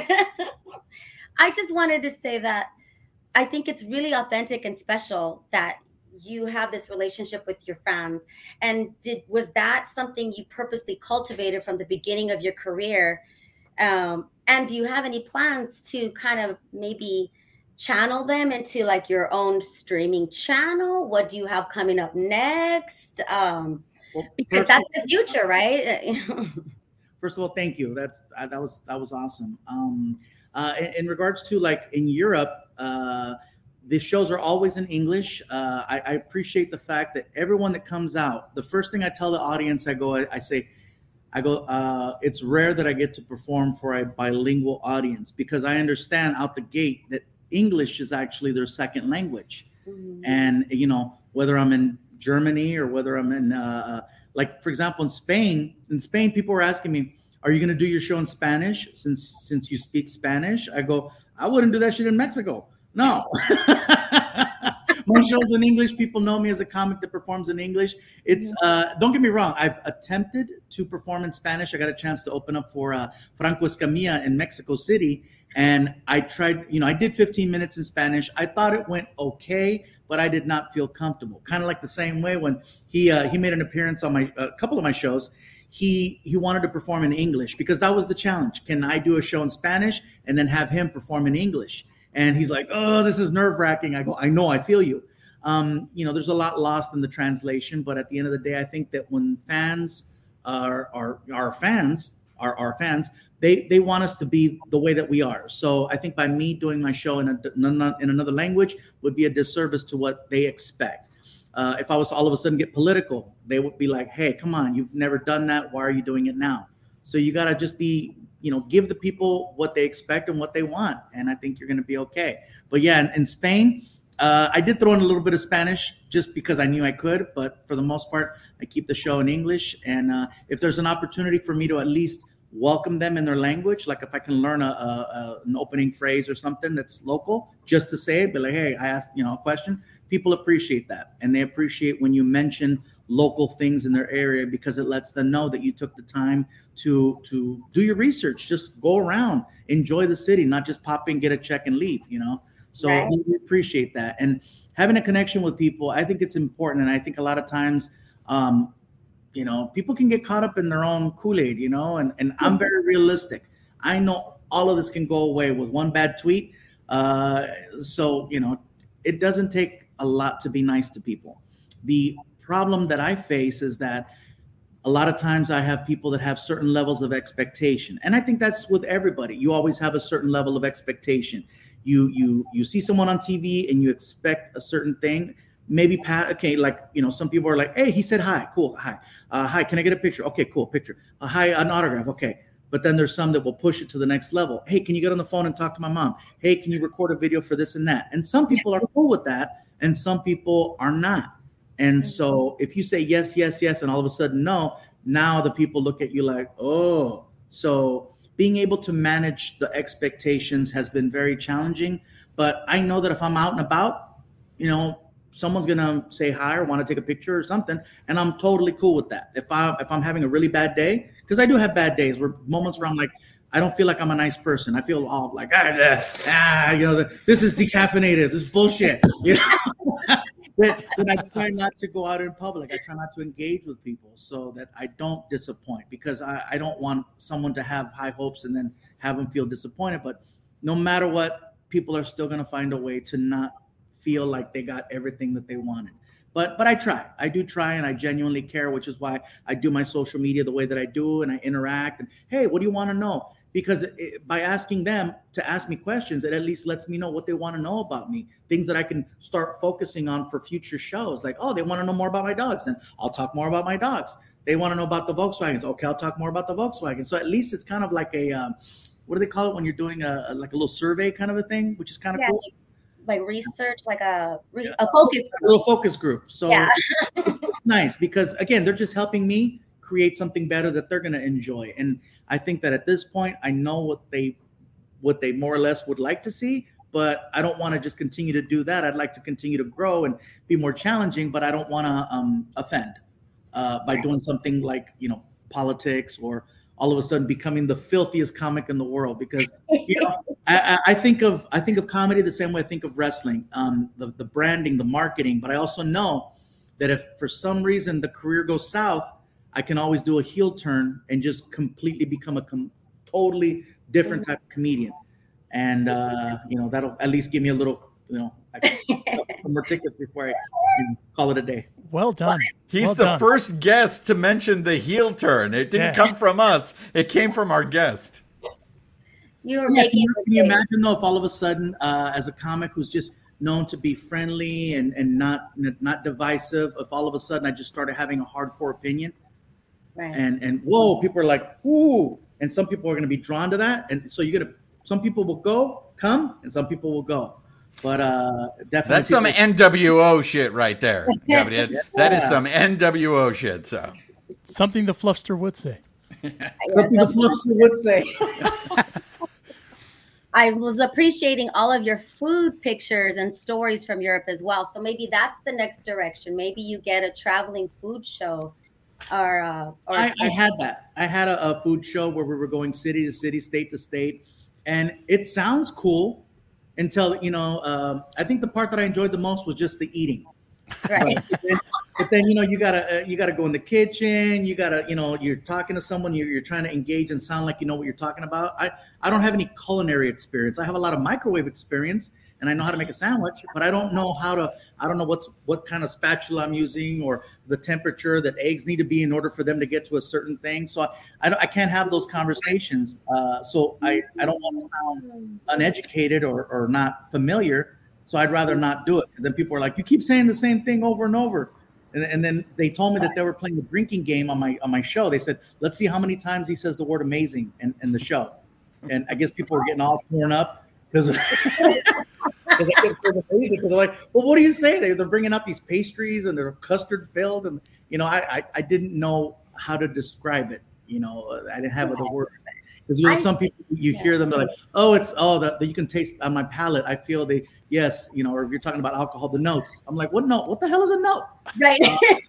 I just wanted to say that I think it's really authentic and special that you have this relationship with your fans. And did was that something you purposely cultivated from the beginning of your career? Um, and do you have any plans to kind of maybe channel them into like your own streaming channel? What do you have coming up next? Um, Well, because first that's of all- the future, right? First of all, thank you. That's uh, that was that was awesome. Um, uh, in, in regards to like in Europe, uh, the shows are always in English. Uh, I, I appreciate the fact that everyone that comes out, the first thing I tell the audience, I go, I, I say, I go, uh, it's rare that I get to perform for a bilingual audience because I understand out the gate that English is actually their second language. Mhm. And, you know, whether I'm in Germany or whether I'm in, uh, like, for example, in Spain, in Spain, people were asking me, are you going to do your show in Spanish since since you speak Spanish? I go, I wouldn't do that shit in Mexico. No. My show's in English. People know me as a comic that performs in English. It's uh, don't get me wrong. I've attempted to perform in Spanish. I got a chance to open up for uh, Franco Escamilla in Mexico City, and I tried. You know, I did fifteen minutes in Spanish. I thought it went okay, but I did not feel comfortable. Kind of like the same way when he uh, he made an appearance on my a couple of my shows. He he wanted to perform in English because that was the challenge. Can I do a show in Spanish and then have him perform in English? And he's like, oh, this is nerve wracking. I go, I know, I feel you. Um, you know, there's a lot lost in the translation, but at the end of the day, I think that when fans are are our fans, are our fans, they they want us to be the way that we are. So I think by me doing my show in a, in another language would be a disservice to what they expect. Uh, if I was to all of a sudden get political, they would be like, hey, come on, you've never done that. Why are you doing it now? So you got to just be, you know, give the people what they expect and what they want. And I think you're going to be okay. But yeah, in, in Spain, uh, I did throw in a little bit of Spanish just because I knew I could. But for the most part, I keep the show in English. And uh, if there's an opportunity for me to at least welcome them in their language, like if I can learn a, a, a an opening phrase or something that's local, just to say it, be like, hey, I asked, you know, a question. People appreciate that. And they appreciate when you mention local things in their area because it lets them know that you took the time to to do your research. Just go around, enjoy the city, not just pop in, get a check and leave, you know? So Right. we appreciate that. And having a connection with people, I think it's important. And I think a lot of times, um, you know, people can get caught up in their own Kool-Aid, you know, and, and I'm very realistic. I know all of this can go away with one bad tweet. Uh, so, you know, it doesn't take a lot to be nice to people. The problem that I face is that a lot of times I have people that have certain levels of expectation. And I think that's with everybody. You always have a certain level of expectation. You you you see someone on T V and you expect a certain thing. Maybe, Pat, okay, like, you know, some people are like, hey, he said hi, cool, hi. Uh, hi, can I get a picture? Okay, cool, picture. Uh, hi, an autograph, okay. But then there's some that will push it to the next level. Hey, can you get on the phone and talk to my mom? Hey, can you record a video for this and that? And some people are cool with that, and some people are not. And so if you say yes, yes, yes, and all of a sudden no, now the people look at you like, oh. So being able to manage the expectations has been very challenging. But I know that if I'm out and about, you know, someone's gonna say hi or want to take a picture or something, and I'm totally cool with that. If I if I'm having a really bad day, because I do have bad days, where moments where I'm like, I don't feel like I'm a nice person. I feel all like, ah, ah you know, the, this is decaffeinated. This is bullshit. You know, then, then I try not to go out in public. I try not to engage with people so that I don't disappoint, because I, I don't want someone to have high hopes and then have them feel disappointed. But no matter what, people are still going to find a way to not feel like they got everything that they wanted. But but I try. I do try, and I genuinely care, which is why I do my social media the way that I do, and I interact. And hey, what do you want to know? Because it, by asking them to ask me questions, it at least lets me know what they want to know about me, things that I can start focusing on for future shows. Like, oh, they want to know more about my dogs, then I'll talk more about my dogs. They want to know about the Volkswagens. Okay, I'll talk more about the Volkswagen. So at least it's kind of like a, um, what do they call it when you're doing a, a like a little survey kind of a thing, which is kind of yeah, cool. Like, like research, like a re- yeah. a focus group. A little focus group. So yeah. it's nice because, again, they're just helping me create something better that they're going to enjoy. And I think that at this point, I know what they what they more or less would like to see, but I don't want to just continue to do that. I'd like to continue to grow and be more challenging, but I don't want to um, offend uh, by doing something like, you know, politics or all of a sudden becoming the filthiest comic in the world. Because, you know, I, I think of I think of comedy the same way I think of wrestling, um, the, the branding, the marketing. But I also know that if for some reason the career goes south, I can always do a heel turn and just completely become a com- totally different type of comedian. And, uh, you know, that'll at least give me a little, you know, I can some more tickets before I call it a day. Well done. He's well the done. first guest to mention the heel turn. It didn't Yeah. come from us. It came from our guest. You were Yeah, making can you, can you imagine though if all of a sudden, uh, as a comic who's just known to be friendly and, and not not divisive, if all of a sudden I just started having a hardcore opinion, right. and and whoa, people are like, ooh, and some people are going to be drawn to that, and so you're gonna, some people will go, come, and some people will go, but uh, definitely That's some people- N W O shit right there, Gabriel. That is some N W O shit. So Something the Fluffster would say. Yeah, something the so- Fluffster would say. I was appreciating all of your food pictures and stories from Europe as well. So maybe that's the next direction. Maybe you get a traveling food show, or uh, or I, I had that. I had a, a food show where we were going city to city, state to state, and it sounds cool until, you know, um, I think the part that I enjoyed the most was just the eating. right. But then, but then, you know, you gotta uh, you gotta go in the kitchen. You gotta, you know, you're talking to someone. You're, you're trying to engage and sound like you know what you're talking about. I I don't have any culinary experience. I have a lot of microwave experience, and I know how to make a sandwich, but I don't know how to. I don't know what's what kind of spatula I'm using or the temperature that eggs need to be in order for them to get to a certain thing. So I I, don't, I can't have those conversations. Uh, so I I don't want to sound uneducated or or not familiar. So I'd rather not do it, because then people are like, you keep saying the same thing over and over. And, and then they told me that they were playing a drinking game on my on my show. They said, let's see how many times he says the word amazing in, in the show. And I guess people were getting all torn up because I kept saying amazing. Because they're like, well, what do you say? They, they're bringing out these pastries and they're custard filled. And, you know, I, I, I didn't know how to describe it. You know, I didn't have the word. Because you know, some people, you hear them, they're like, oh, it's, oh, that you can taste on my palate. I feel the, yes, you know, or if you're talking about alcohol, the notes. I'm like, what note? What the hell is a note? Right.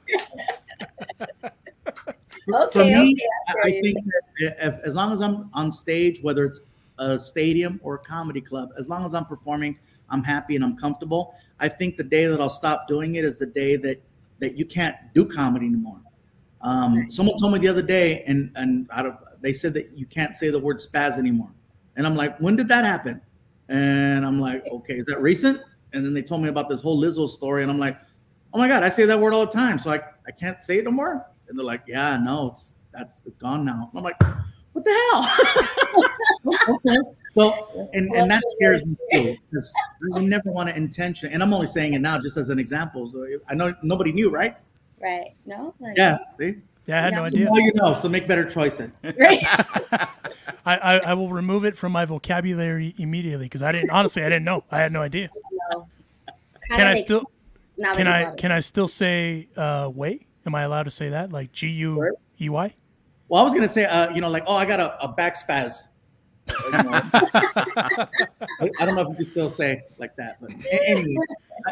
For okay. me, Okay. I I think that if, as long as I'm on stage, whether it's a stadium or a comedy club, as long as I'm performing, I'm happy and I'm comfortable. I think the day that I'll stop doing it is the day that, that you can't do comedy anymore. Um, someone told me the other day, and, and out of, they said that you can't say the word spaz anymore. And I'm like, when did that happen? And I'm like, okay, is that recent? And then they told me about this whole Lizzo story. And I'm like, oh my God, I say that word all the time. So I, I can't say it no more. And they're like, yeah, no, it's, that's, it's gone now. And I'm like, what the hell? Okay. So, and, and that scares me too, because we never want to intention. And I'm only saying it now just as an example. So I know nobody knew, right? Right. No. Like, Yeah. See? Yeah, I had no Yeah. idea. Now you know, so make better choices. Right. I, I, I will remove it from my vocabulary immediately because I didn't, honestly, I didn't know. I had no idea. No. Can Kinda I makes still, sense now that can you I, brought it can I still say, uh, way? Am I allowed to say that? Like G U E Y? Well, I was gonna say, uh, you know, like, oh, I got a, a back spaz. You know, I, I don't know if you can still say like that, but a- anyway,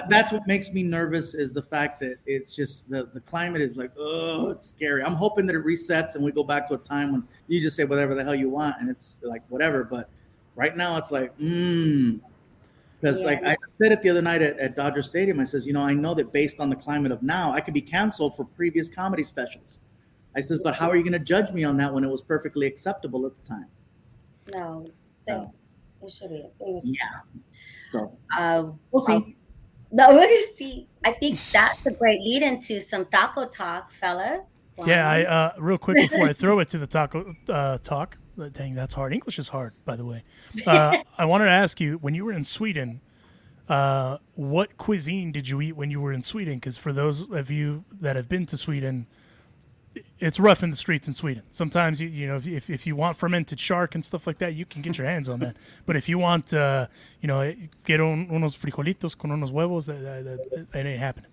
that's what makes me nervous is the fact that it's just the, the climate is like, oh, it's scary. I'm hoping that it resets and we go back to a time when you just say whatever the hell you want and it's like whatever. But right now it's like, mm. Because yeah. like I said it the other night at, at Dodger Stadium, I says, you know, I know that based on the climate of now, I could be canceled for previous comedy specials. I says, but how are you going to judge me on that when it was perfectly acceptable at the time? No, so, it should be. It was, yeah. So, uh, we'll see. No, we'll see. I think that's a great lead into some taco talk, fellas. Wow. Yeah, I uh, real quick before I throw it to the taco uh, talk. Dang, that's hard. English is hard, by the way. Uh, I wanted to ask you, when you were in Sweden, uh, what cuisine did you eat when you were in Sweden? Because for those of you that have been to Sweden, it's rough in the streets in Sweden. Sometimes, you you know, if if you want fermented shark and stuff like that, you can get your hands on that. But if you want, uh, you know, get un, unos frijolitos con unos huevos, that, that, that, that ain't happening.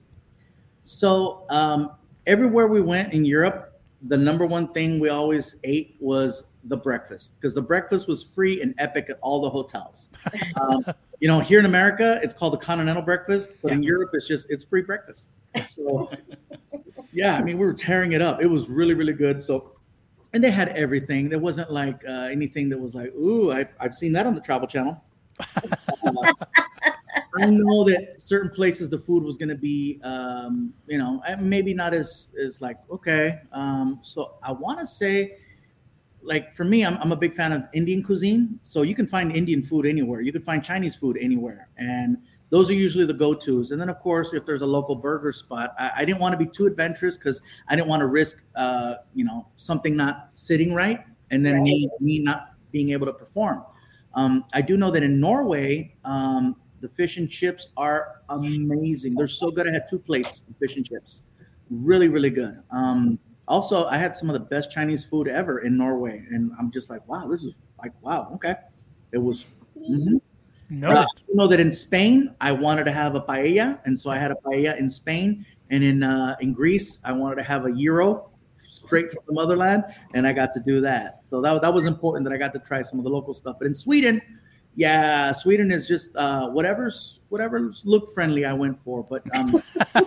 So um, everywhere we went in Europe, the number one thing we always ate was the breakfast, because the breakfast was free and epic at all the hotels. Um, you know, here in America, it's called the continental breakfast, but yeah. in Europe, it's just, it's free breakfast. So yeah, I mean, we were tearing it up. It was really, really good. So, and they had everything. There wasn't like uh, anything that was like, ooh, I've, I've seen that on the Travel Channel. uh, I know that certain places the food was going to be, um, you know, maybe not as, as like, okay. Um, so I want to say, like for me, I'm, I'm a big fan of Indian cuisine. So you can find Indian food anywhere. You can find Chinese food anywhere. And those are usually the go-tos. And then, of course, if there's a local burger spot, I, I didn't want to be too adventurous because I didn't want to risk, uh, you know, something not sitting right and then right. me me not being able to perform. Um, I do know that in Norway, um, the fish and chips are amazing. They're so good. I had two plates of fish and chips. Really, really good. Um, also, I had some of the best Chinese food ever in Norway. And I'm just like, wow, this is like, wow, okay. It was... Mm-hmm. No. Uh, you know that in Spain, I wanted to have a paella, and so I had a paella in Spain. And in uh, in Greece, I wanted to have a gyro straight from the motherland, and I got to do that. So that that was important that I got to try some of the local stuff. But in Sweden, yeah, Sweden is just uh, whatever's whatever's look friendly. I went for, but um,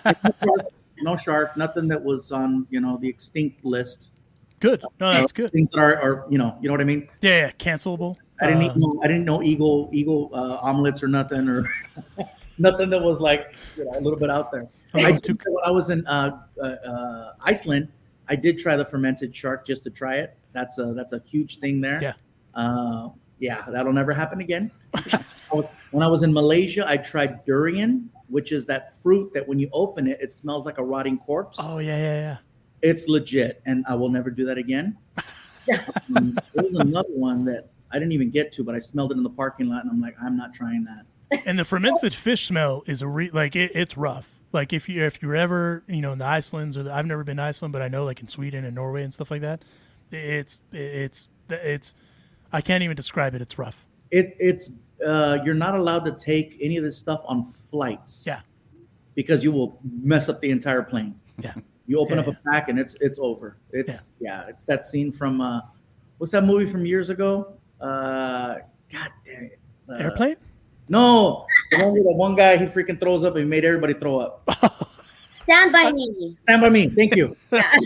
no shark, nothing that was on you know the extinct list. Good, no, that's good. Things that are, are you know you know what I mean? Yeah, yeah. Cancelable. I didn't uh, eat no, I didn't know eagle eagle uh, omelets or nothing or nothing that was like you know, a little bit out there. I did, when I was in uh, uh, uh, Iceland, I did try the fermented shark just to try it. That's a that's a huge thing there. Yeah, uh, yeah, that'll never happen again. I was, when I was in Malaysia, I tried durian, which is that fruit that when you open it, it smells like a rotting corpse. Oh yeah, yeah, yeah. It's legit, and I will never do that again. um, there was another one that I didn't even get to, but I smelled it in the parking lot, and I'm like, I'm not trying that. And the fermented fish smell is a re- like it, it's rough. Like if you if you're ever you know in the Icelands or the, I've never been to Iceland, but I know like in Sweden and Norway and stuff like that, it's it's it's I can't even describe it. It's rough. It it's uh, you're not allowed to take any of this stuff on flights. Yeah, because you will mess up the entire plane. Yeah, you open yeah, up yeah. a pack and it's it's over. It's yeah, yeah it's that scene from uh, what's that movie from years ago? Uh, God damn it. Uh, Airplane? No. The one where the one guy, he freaking throws up and he made everybody throw up. Stand by me. Stand by me. Thank you.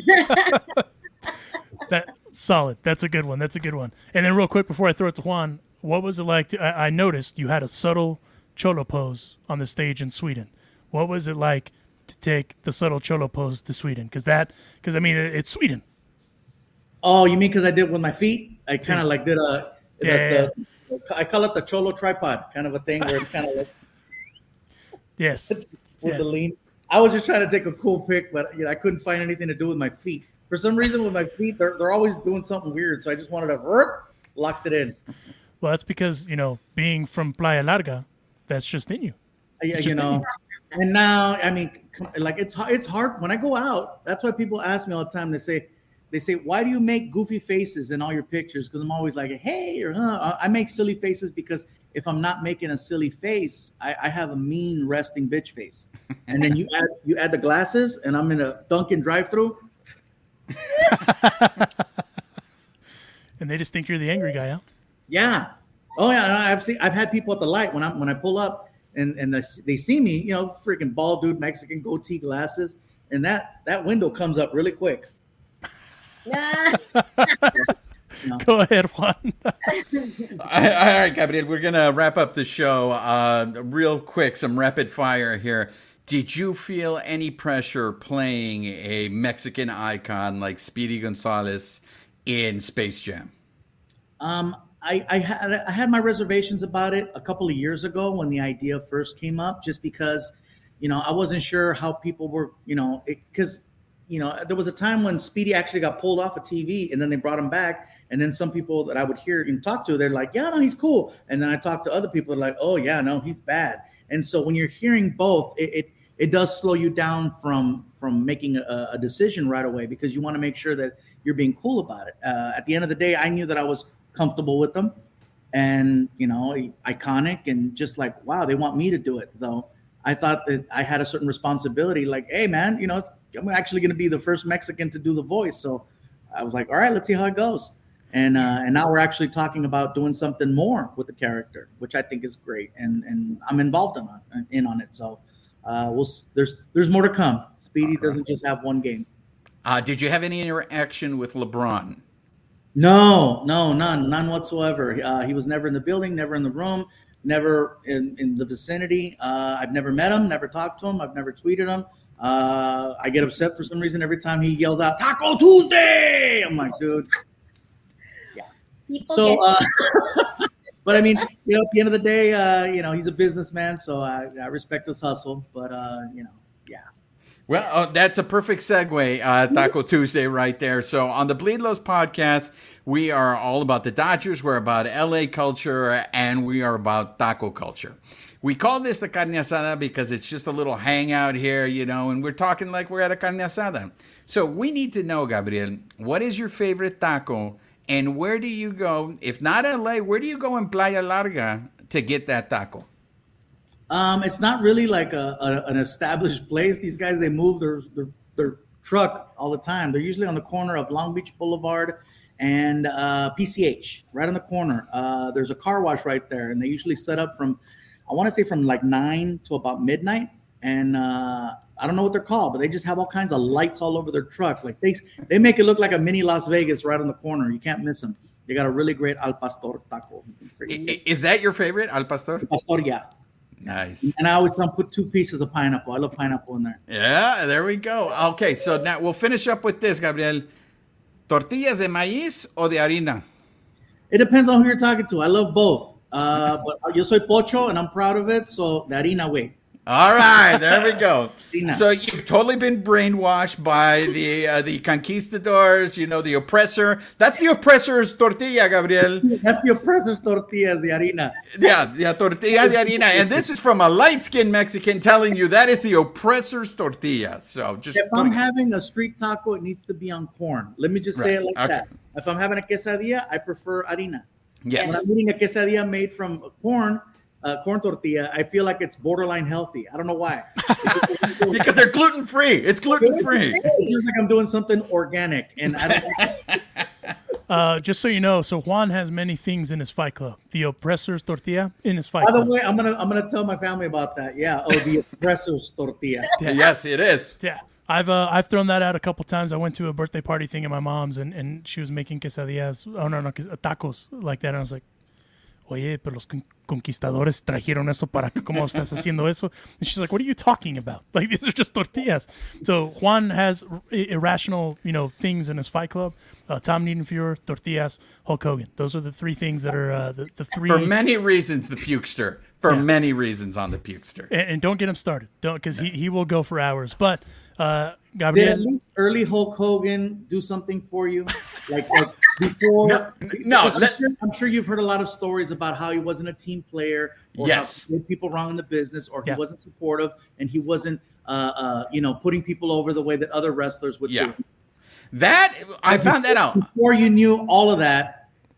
That solid. That's a good one. That's a good one. And then real quick before I throw it to Juan, what was it like? To, I, I noticed you had a subtle cholo pose on the stage in Sweden. What was it like to take the subtle cholo pose to Sweden? Because that, because I mean, it, it's Sweden. Oh, you mean because I did it with my feet? I kind of like did a, yeah. the, the, I call it the cholo tripod kind of a thing where it's kind of like yes, with yes. the lean. I was just trying to take a cool pic, but you know I couldn't find anything to do with my feet. For some reason, with my feet, they're they're always doing something weird. So I just wanted to er, locked it in. Well, that's because you know being from Playa Larga, that's just in you. Yeah, you know. And now, I mean, like it's it's hard when I go out. That's why people ask me all the time. They say. They say, why do you make goofy faces in all your pictures? Because I'm always like, hey, or huh. I make silly faces because if I'm not making a silly face, I, I have a mean resting bitch face. And then you add you add the glasses, and I'm in a Dunkin' drive-thru. And they just think you're the angry guy, huh? Yeah. Oh yeah. I've seen. I've had people at the light when I when I pull up, and and they, they see me, you know, freaking bald dude, Mexican, goatee, glasses, and that that window comes up really quick. Nah. No. Go ahead, Juan. All right, Gabriel, we're going to wrap up the show uh, real quick, some rapid fire here. Did you feel any pressure playing a Mexican icon like Speedy Gonzalez in Space Jam? Um, I, I had I had my reservations about it a couple of years ago when the idea first came up, just because, you know, I wasn't sure how people were, you know, because, you know, there was a time when Speedy actually got pulled off of T V and then they brought him back. And then some people that I would hear and talk to, they're like, yeah, no, he's cool. And then I talk to other people like, oh, yeah, no, he's bad. And so when you're hearing both, it it, it does slow you down from from making a, a decision right away, because you want to make sure that you're being cool about it. Uh, at the end of the day, I knew that I was comfortable with them and, you know, iconic, and just like, wow, they want me to do it. Though I thought that I had a certain responsibility, like, hey, man, you know, I'm actually going to be the first Mexican to do the voice. So I was like, all right, let's see how it goes. And uh, and now we're actually talking about doing something more with the character, which I think is great, and and I'm involved in on in on it. So uh, we'll there's there's more to come. Speedy right. doesn't just have one game. Uh, did you have any interaction with LeBron? No, no, none, none whatsoever. Uh, he was never in the building, never in the room, never in, in the vicinity. Uh, I've never met him, never talked to him. I've never tweeted him. Uh, I get upset for some reason every time he yells out Taco Tuesday. I'm like, dude. People So, uh, but I mean, you know, at the end of the day, uh, you know, he's a businessman, so I, I respect his hustle. But uh, you know, yeah. Well, uh, that's a perfect segue, uh, Taco Tuesday right there. So on the Bleed Los podcast, we are all about the Dodgers. We're about L A culture, and we are about taco culture. We call this the carne asada because it's just a little hangout here, you know, and we're talking like we're at a carne asada. So we need to know, Gabriel, what is your favorite taco? And where do you go, if not L A, where do you go in Playa Larga to get that taco? Um, it's not really like a, a an established place. These guys, they move their, their their truck all the time. They're usually on the corner of Long Beach Boulevard and uh, P C H, right on the corner. Uh, there's a car wash right there, and they usually set up from, I want to say from like nine to about midnight. And uh, I don't know what they're called, but they just have all kinds of lights all over their truck. Like they they make it look like a mini Las Vegas right on the corner. You can't miss them. They got a really great Al Pastor taco. Is that your favorite, Al Pastor? Al Pastor, yeah. Nice. And I always tell them put two pieces of pineapple. I love pineapple in there. Yeah, there we go. Okay, so now we'll finish up with this, Gabriel. ¿Tortillas de maíz o de harina? It depends on who you're talking to. I love both. Uh, but yo soy pocho, and I'm proud of it. So de harina way. All right, there we go. So you've totally been brainwashed by the uh, the conquistadors, you know, the oppressor. That's the oppressor's tortilla, Gabriel. That's the oppressor's tortillas, the harina. Yeah, the tortilla de harina. And this is from a light-skinned Mexican telling you that is the oppressor's tortilla. So just if I'm having a street taco, it needs to be on corn. Let me just say right. it like okay. that. If I'm having a quesadilla, I prefer harina. Yes. When I'm eating a quesadilla made from corn, Uh, corn tortilla, I feel like it's borderline healthy. I don't know why. Because they're gluten free. It's gluten free. It feels like I'm doing something organic, and I don't. Uh, just so you know, so Juan has many things in his Fight Club. The oppressor's tortilla in his Fight By Club. the way, I'm gonna I'm gonna tell my family about that. Yeah. Oh, the oppressor's tortilla. Yeah. Yes, it is. Yeah. I've uh, I've thrown that out a couple times. I went to a birthday party thing at my mom's, and, and she was making quesadillas. Oh no, no, tacos like that. And I was like, oye, pero los conquistadores trajeron eso para acá. ¿Cómo estás haciendo eso? And she's like, what are you talking about? Like, these are just tortillas. So Juan has irrational, you know, things in his Fight Club. Uh, Tom Niedenfuer, tortillas, Hulk Hogan. Those are the three things that are uh, the, the three. For many reasons, the pukester. For yeah. many reasons on the pukester. And, and don't get him started. Don't, because he, he will go for hours. But uh, Gabriel, did at least early Hulk Hogan do something for you? Like, like before? No, no I'm, let, sure, I'm sure you've heard a lot of stories about how he wasn't a team player, or yes. how he did people wrong in the business, or yeah. he wasn't supportive, and he wasn't, uh, uh, you know, putting people over the way that other wrestlers would yeah. do. That I but found before, that out. Before you knew all of that,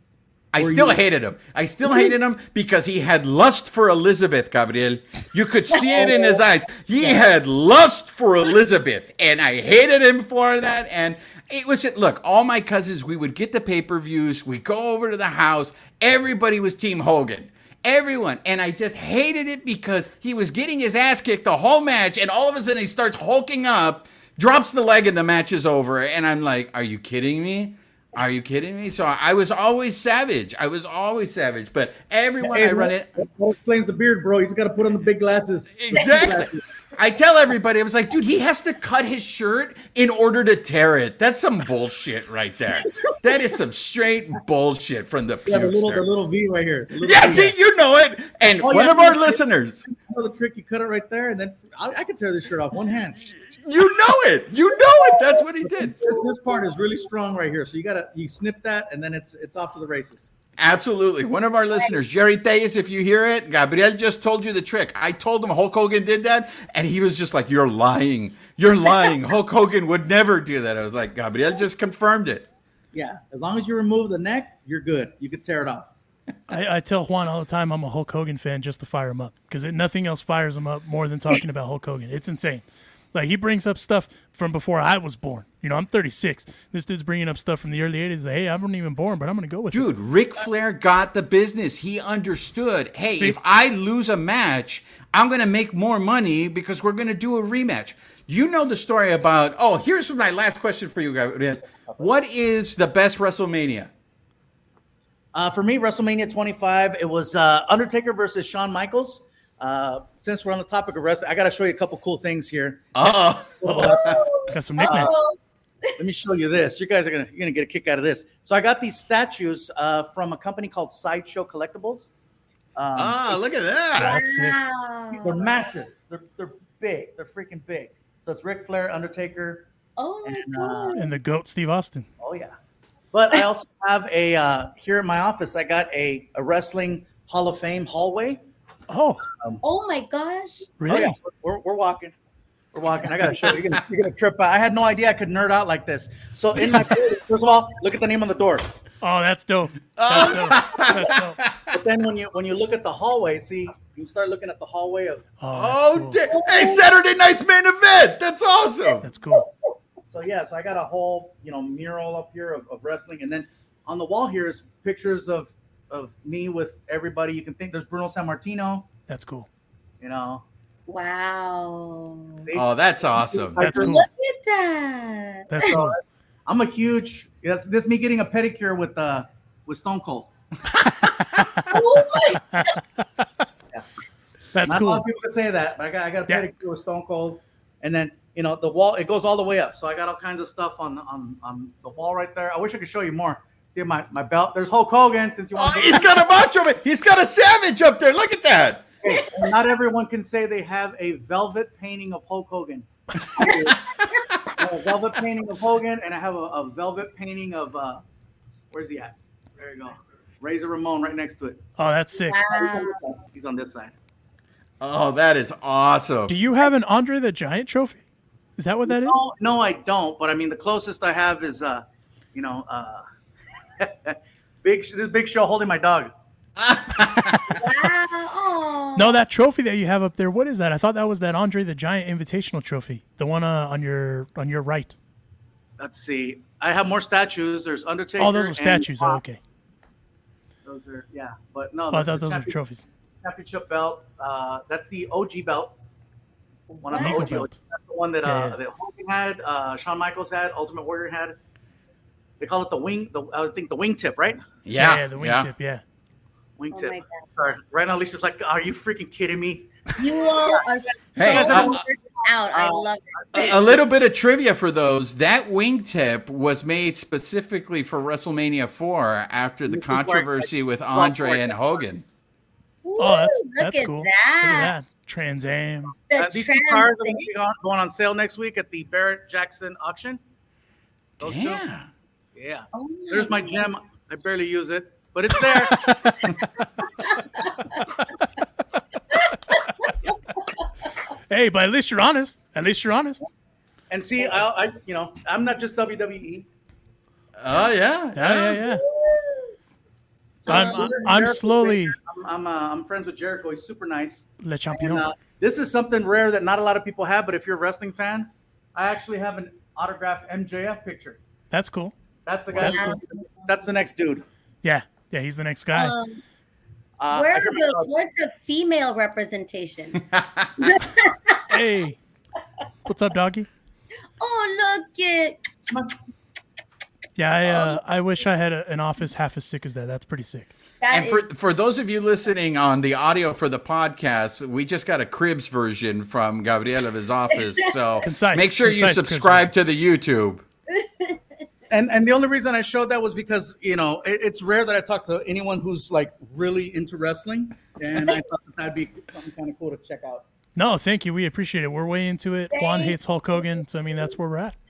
I still you? hated him. I still hated him because he had lust for Elizabeth, Gabriel. You could see it in his eyes. He yeah. had lust for Elizabeth, and I hated him for that. And it was, look, all my cousins, we would get the pay-per-views. We'd go over to the house. Everybody was Team Hogan. Everyone. And I just hated it because he was getting his ass kicked the whole match, and all of a sudden he starts hulking up, drops the leg, and the match is over. And I'm like, are you kidding me? Are you kidding me? So I was always savage. I was always savage. But everyone Hey, I run that, it. that explains the beard, bro. You just got to put on the big glasses. Exactly. I tell everybody, I was like, dude, he has to cut his shirt in order to tear it. That's some bullshit right there. That is some straight bullshit from the Yeah, the little, pukester. the little V right here. The little Yeah, V see, there. you know it. And Oh, one yeah, of our yeah. listeners, Little trick, you cut it right there, and then I, I could tear this shirt off one hand. you know it. You know it. That's what he did. This, this part is really strong right here, so you gotta you snip that, and then it's it's off to the races. Absolutely. One of our listeners, Jerry Thayes, if you hear it, Gabriel just told you the trick. I told him Hulk Hogan did that, and he was just like, you're lying. You're lying. Hulk Hogan would never do that. I was like, Gabriel just confirmed it. Yeah, as long as you remove the neck, you're good. You could tear it off. I, I tell Juan all the time I'm a Hulk Hogan fan just to fire him up because nothing else fires him up more than talking about Hulk Hogan. It's insane. Like, he brings up stuff from before I was born. You know, I'm thirty-six. This dude's bringing up stuff from the early eighties. Like, hey, I wasn't even born, but I'm going to go with it. Dude, Ric Flair got the business. He understood, hey, See? if I lose a match, I'm going to make more money because we're going to do a rematch. You know the story about, oh, here's my last question for you, Gabriel. What is the best WrestleMania? Uh, for me, WrestleMania twenty-five, it was uh, Undertaker versus Shawn Michaels. Uh, since we're on the topic of wrestling, I got to show you a couple cool things here. Uh-oh. Got some nicknames. Oh, Let me show you this. You guys are gonna you're gonna get a kick out of this. So I got these statues uh, from a company called Sideshow Collectibles. Um, Ah, look at that. That's sick. wow. They're massive. They're they're big. They're freaking big. So it's Ric Flair, Undertaker. Oh my And, uh, god. And the GOAT, Steve Austin. Oh yeah. But I also have a uh, here in my office. I got a, a wrestling Hall of Fame hallway. Oh, Oh my gosh. really? Oh, yeah. We're, we're walking. We're walking. I gotta show you. You're gonna, you're gonna trip out. I had no idea I could nerd out like this. So in my building, first of all, look at the name on the door. Oh, that's dope. That's dope. That's dope. But then when you when you look at the hallway, see, you start looking at the hallway of. Oh, Oh, that's cool. da- hey, Saturday night's main event. That's awesome. That's cool. So yeah, so I got a whole you know mural up here of, of wrestling, and then on the wall here is pictures of of me with everybody you can think. There's Bruno Sammartino. That's cool. You know. Wow. See? Oh, that's awesome. That's cool. Look at that. That's cool. I'm a huge. That's this me getting a pedicure with uh with Stone Cold. Oh my. That's Not a lot cool. of people can say that, but I got I got a Yeah. pedicure with Stone Cold, and then you know the wall it goes all the way up. So I got all kinds of stuff on on on the wall right there. I wish I could show you more. See my my belt. There's Hulk Hogan. Since you Oh, want, he's got a macho man. He's got a savage up there. Look at that. Hey, not everyone can say they have a velvet painting of Hulk Hogan. I do. I have a velvet painting of Hogan, and I have a, a velvet painting of uh, where's he at? There you go, Razor Ramon right next to it. Oh, that's sick. Wow. He's on this side. Oh, that is awesome. Do you have an Andre the Giant trophy? Is that what that is? No, no, I don't. But I mean, the closest I have is, uh, you know, uh, big this big show holding my dog. Wow. Oh. No, that trophy that you have up there. What is that? I thought that was that Andre the Giant Invitational trophy, the one uh, on your on your right. Let's see. I have more statues. There's Undertaker. Oh, those are and statues. Oh, Pac. okay. Those are yeah, but no. Oh, I the thought those were champion- trophies. Championship belt. Uh, that's the O G belt. One of the Eagle O G. belt. That's the one that uh, Yeah, yeah. that Hogan had. Uh, Shawn Michaels had. Ultimate Warrior had. They call it the wing. The I think the wingtip, right? Yeah, yeah, the wingtip. Yeah. Oh Wingtip. my god. Sorry. Right now, Alicia's like, "Are you freaking kidding me?" You all are so Hey, uh, nerded out. I uh, love it. A, a little bit of trivia for those. That wingtip was made specifically for WrestleMania four after the This is where I- controversy with where Andre I- and Hogan. Oh, that's Ooh, that's look at cool. Look That. at that. Trans Am. The Uh, these two trans cars are thing. gonna be on- going on sale next week at the Barrett Jackson auction. Those two. Damn. Yeah. Oh There's my God. gem. I barely use it, but it's there. Hey, but at least you're honest. At least you're honest. And see, I, I, you know, I'm not just W W E. Oh, yeah. Yeah, yeah, yeah. So I'm- uh, I'm Jericho slowly- Baker, I'm I'm, uh, I'm friends with Jericho. He's super nice. Le And, Champion. uh, this is something rare that not a lot of people have. But if you're a wrestling fan, I actually have an autographed M J F picture. That's cool. That's the guy. That's That's, that's the next dude. Yeah, yeah. He's the next guy. Um, Uh, Where I are heard the, about- where's the female representation? Hey, what's up, doggy? Oh, look it. Yeah, I uh, I wish I had a, an office half as sick as that. That's pretty sick. That And is- for for those of you listening on the audio for the podcast, we just got a Cribs version from Gabriel of his office. So Concise, make sure you concise subscribe to the YouTube. And and the only reason I showed that was because, you know, it, it's rare that I talk to anyone who's like really into wrestling, and I thought that that'd be something kind of cool to check out. No, thank you. We appreciate it. We're way into it. Juan hates Hulk Hogan, so I mean that's where we're at.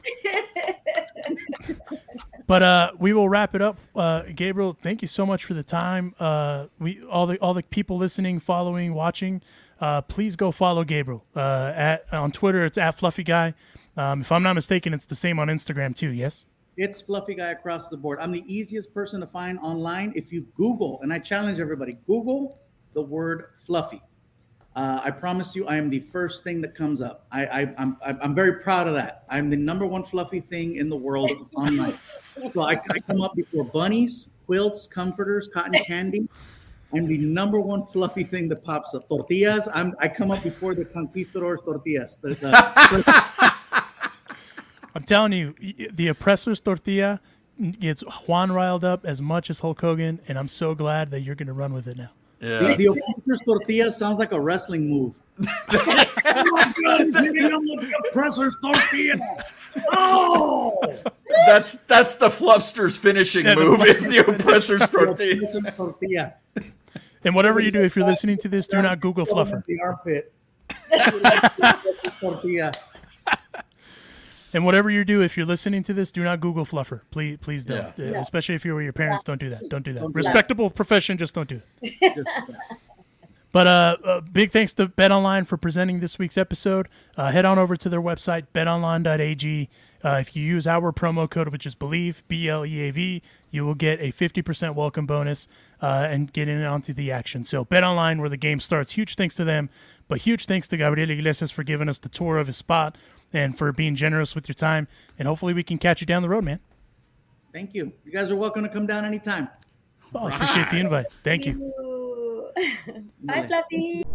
But uh, we will wrap it up. Uh, Gabriel, thank you so much for the time. Uh, we all the all the people listening, following, watching. Uh, please go follow Gabriel uh, at on Twitter. It's at Fluffy Guy. Um, if I'm not mistaken, it's the same on Instagram too. Yes. It's Fluffy Guy across the board. I'm the easiest person to find online. If you Google, and I challenge everybody, Google the word Fluffy. Uh, I promise you, I am the first thing that comes up. I, I, I'm, I'm very proud of that. I'm the number one fluffy thing in the world online. So I, I come up before bunnies, quilts, comforters, cotton candy. I'm the number one fluffy thing that pops up. Tortillas. I'm, I come up before the conquistadors tortillas. The, the, I'm telling you, the oppressor's tortilla gets Juan riled up as much as Hulk Hogan, and I'm so glad that you're going to run with it now. The, the oppressor's tortilla sounds like a wrestling move. Oh my God, he's hitting him with the oppressor's tortilla. Oh! That's that's the Fluffster's finishing Yeah, the move is the Fluffster's oppressor's The tortilla. oppressor's tortilla. And whatever you do, if you're listening to this, do not Google Fluffer. The armpit. Tortilla. And whatever you do, if you're listening to this, do not Google Fluffer. Please, please don't. Yeah. Uh, Especially if you're with your parents, don't do that. Don't do that. Don't do that. Respectable profession, just don't do it. Just- But uh, uh, big thanks to BetOnline for presenting this week's episode. Uh, head on over to their website, bet online dot a g. Uh, if you use our promo code, which is Believe, B L E A V, you will get a fifty percent welcome bonus uh, and get in onto the action. So BetOnline, where the game starts. Huge thanks to them. But huge thanks to Gabriel Iglesias for giving us the tour of his spot and for being generous with your time. And hopefully we can catch you down the road, man. Thank you. You guys are welcome to come down anytime. Oh, I appreciate the invite. Thank you. Bye, Fluffy.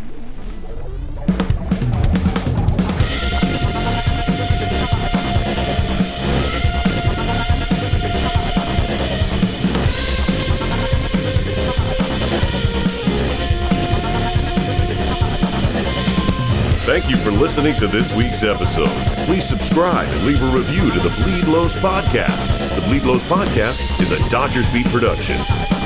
Thank you for listening to this week's episode. Please subscribe and leave a review to the Bleed Los Podcast. The Bleed Los Podcast is a Dodgers Beat production.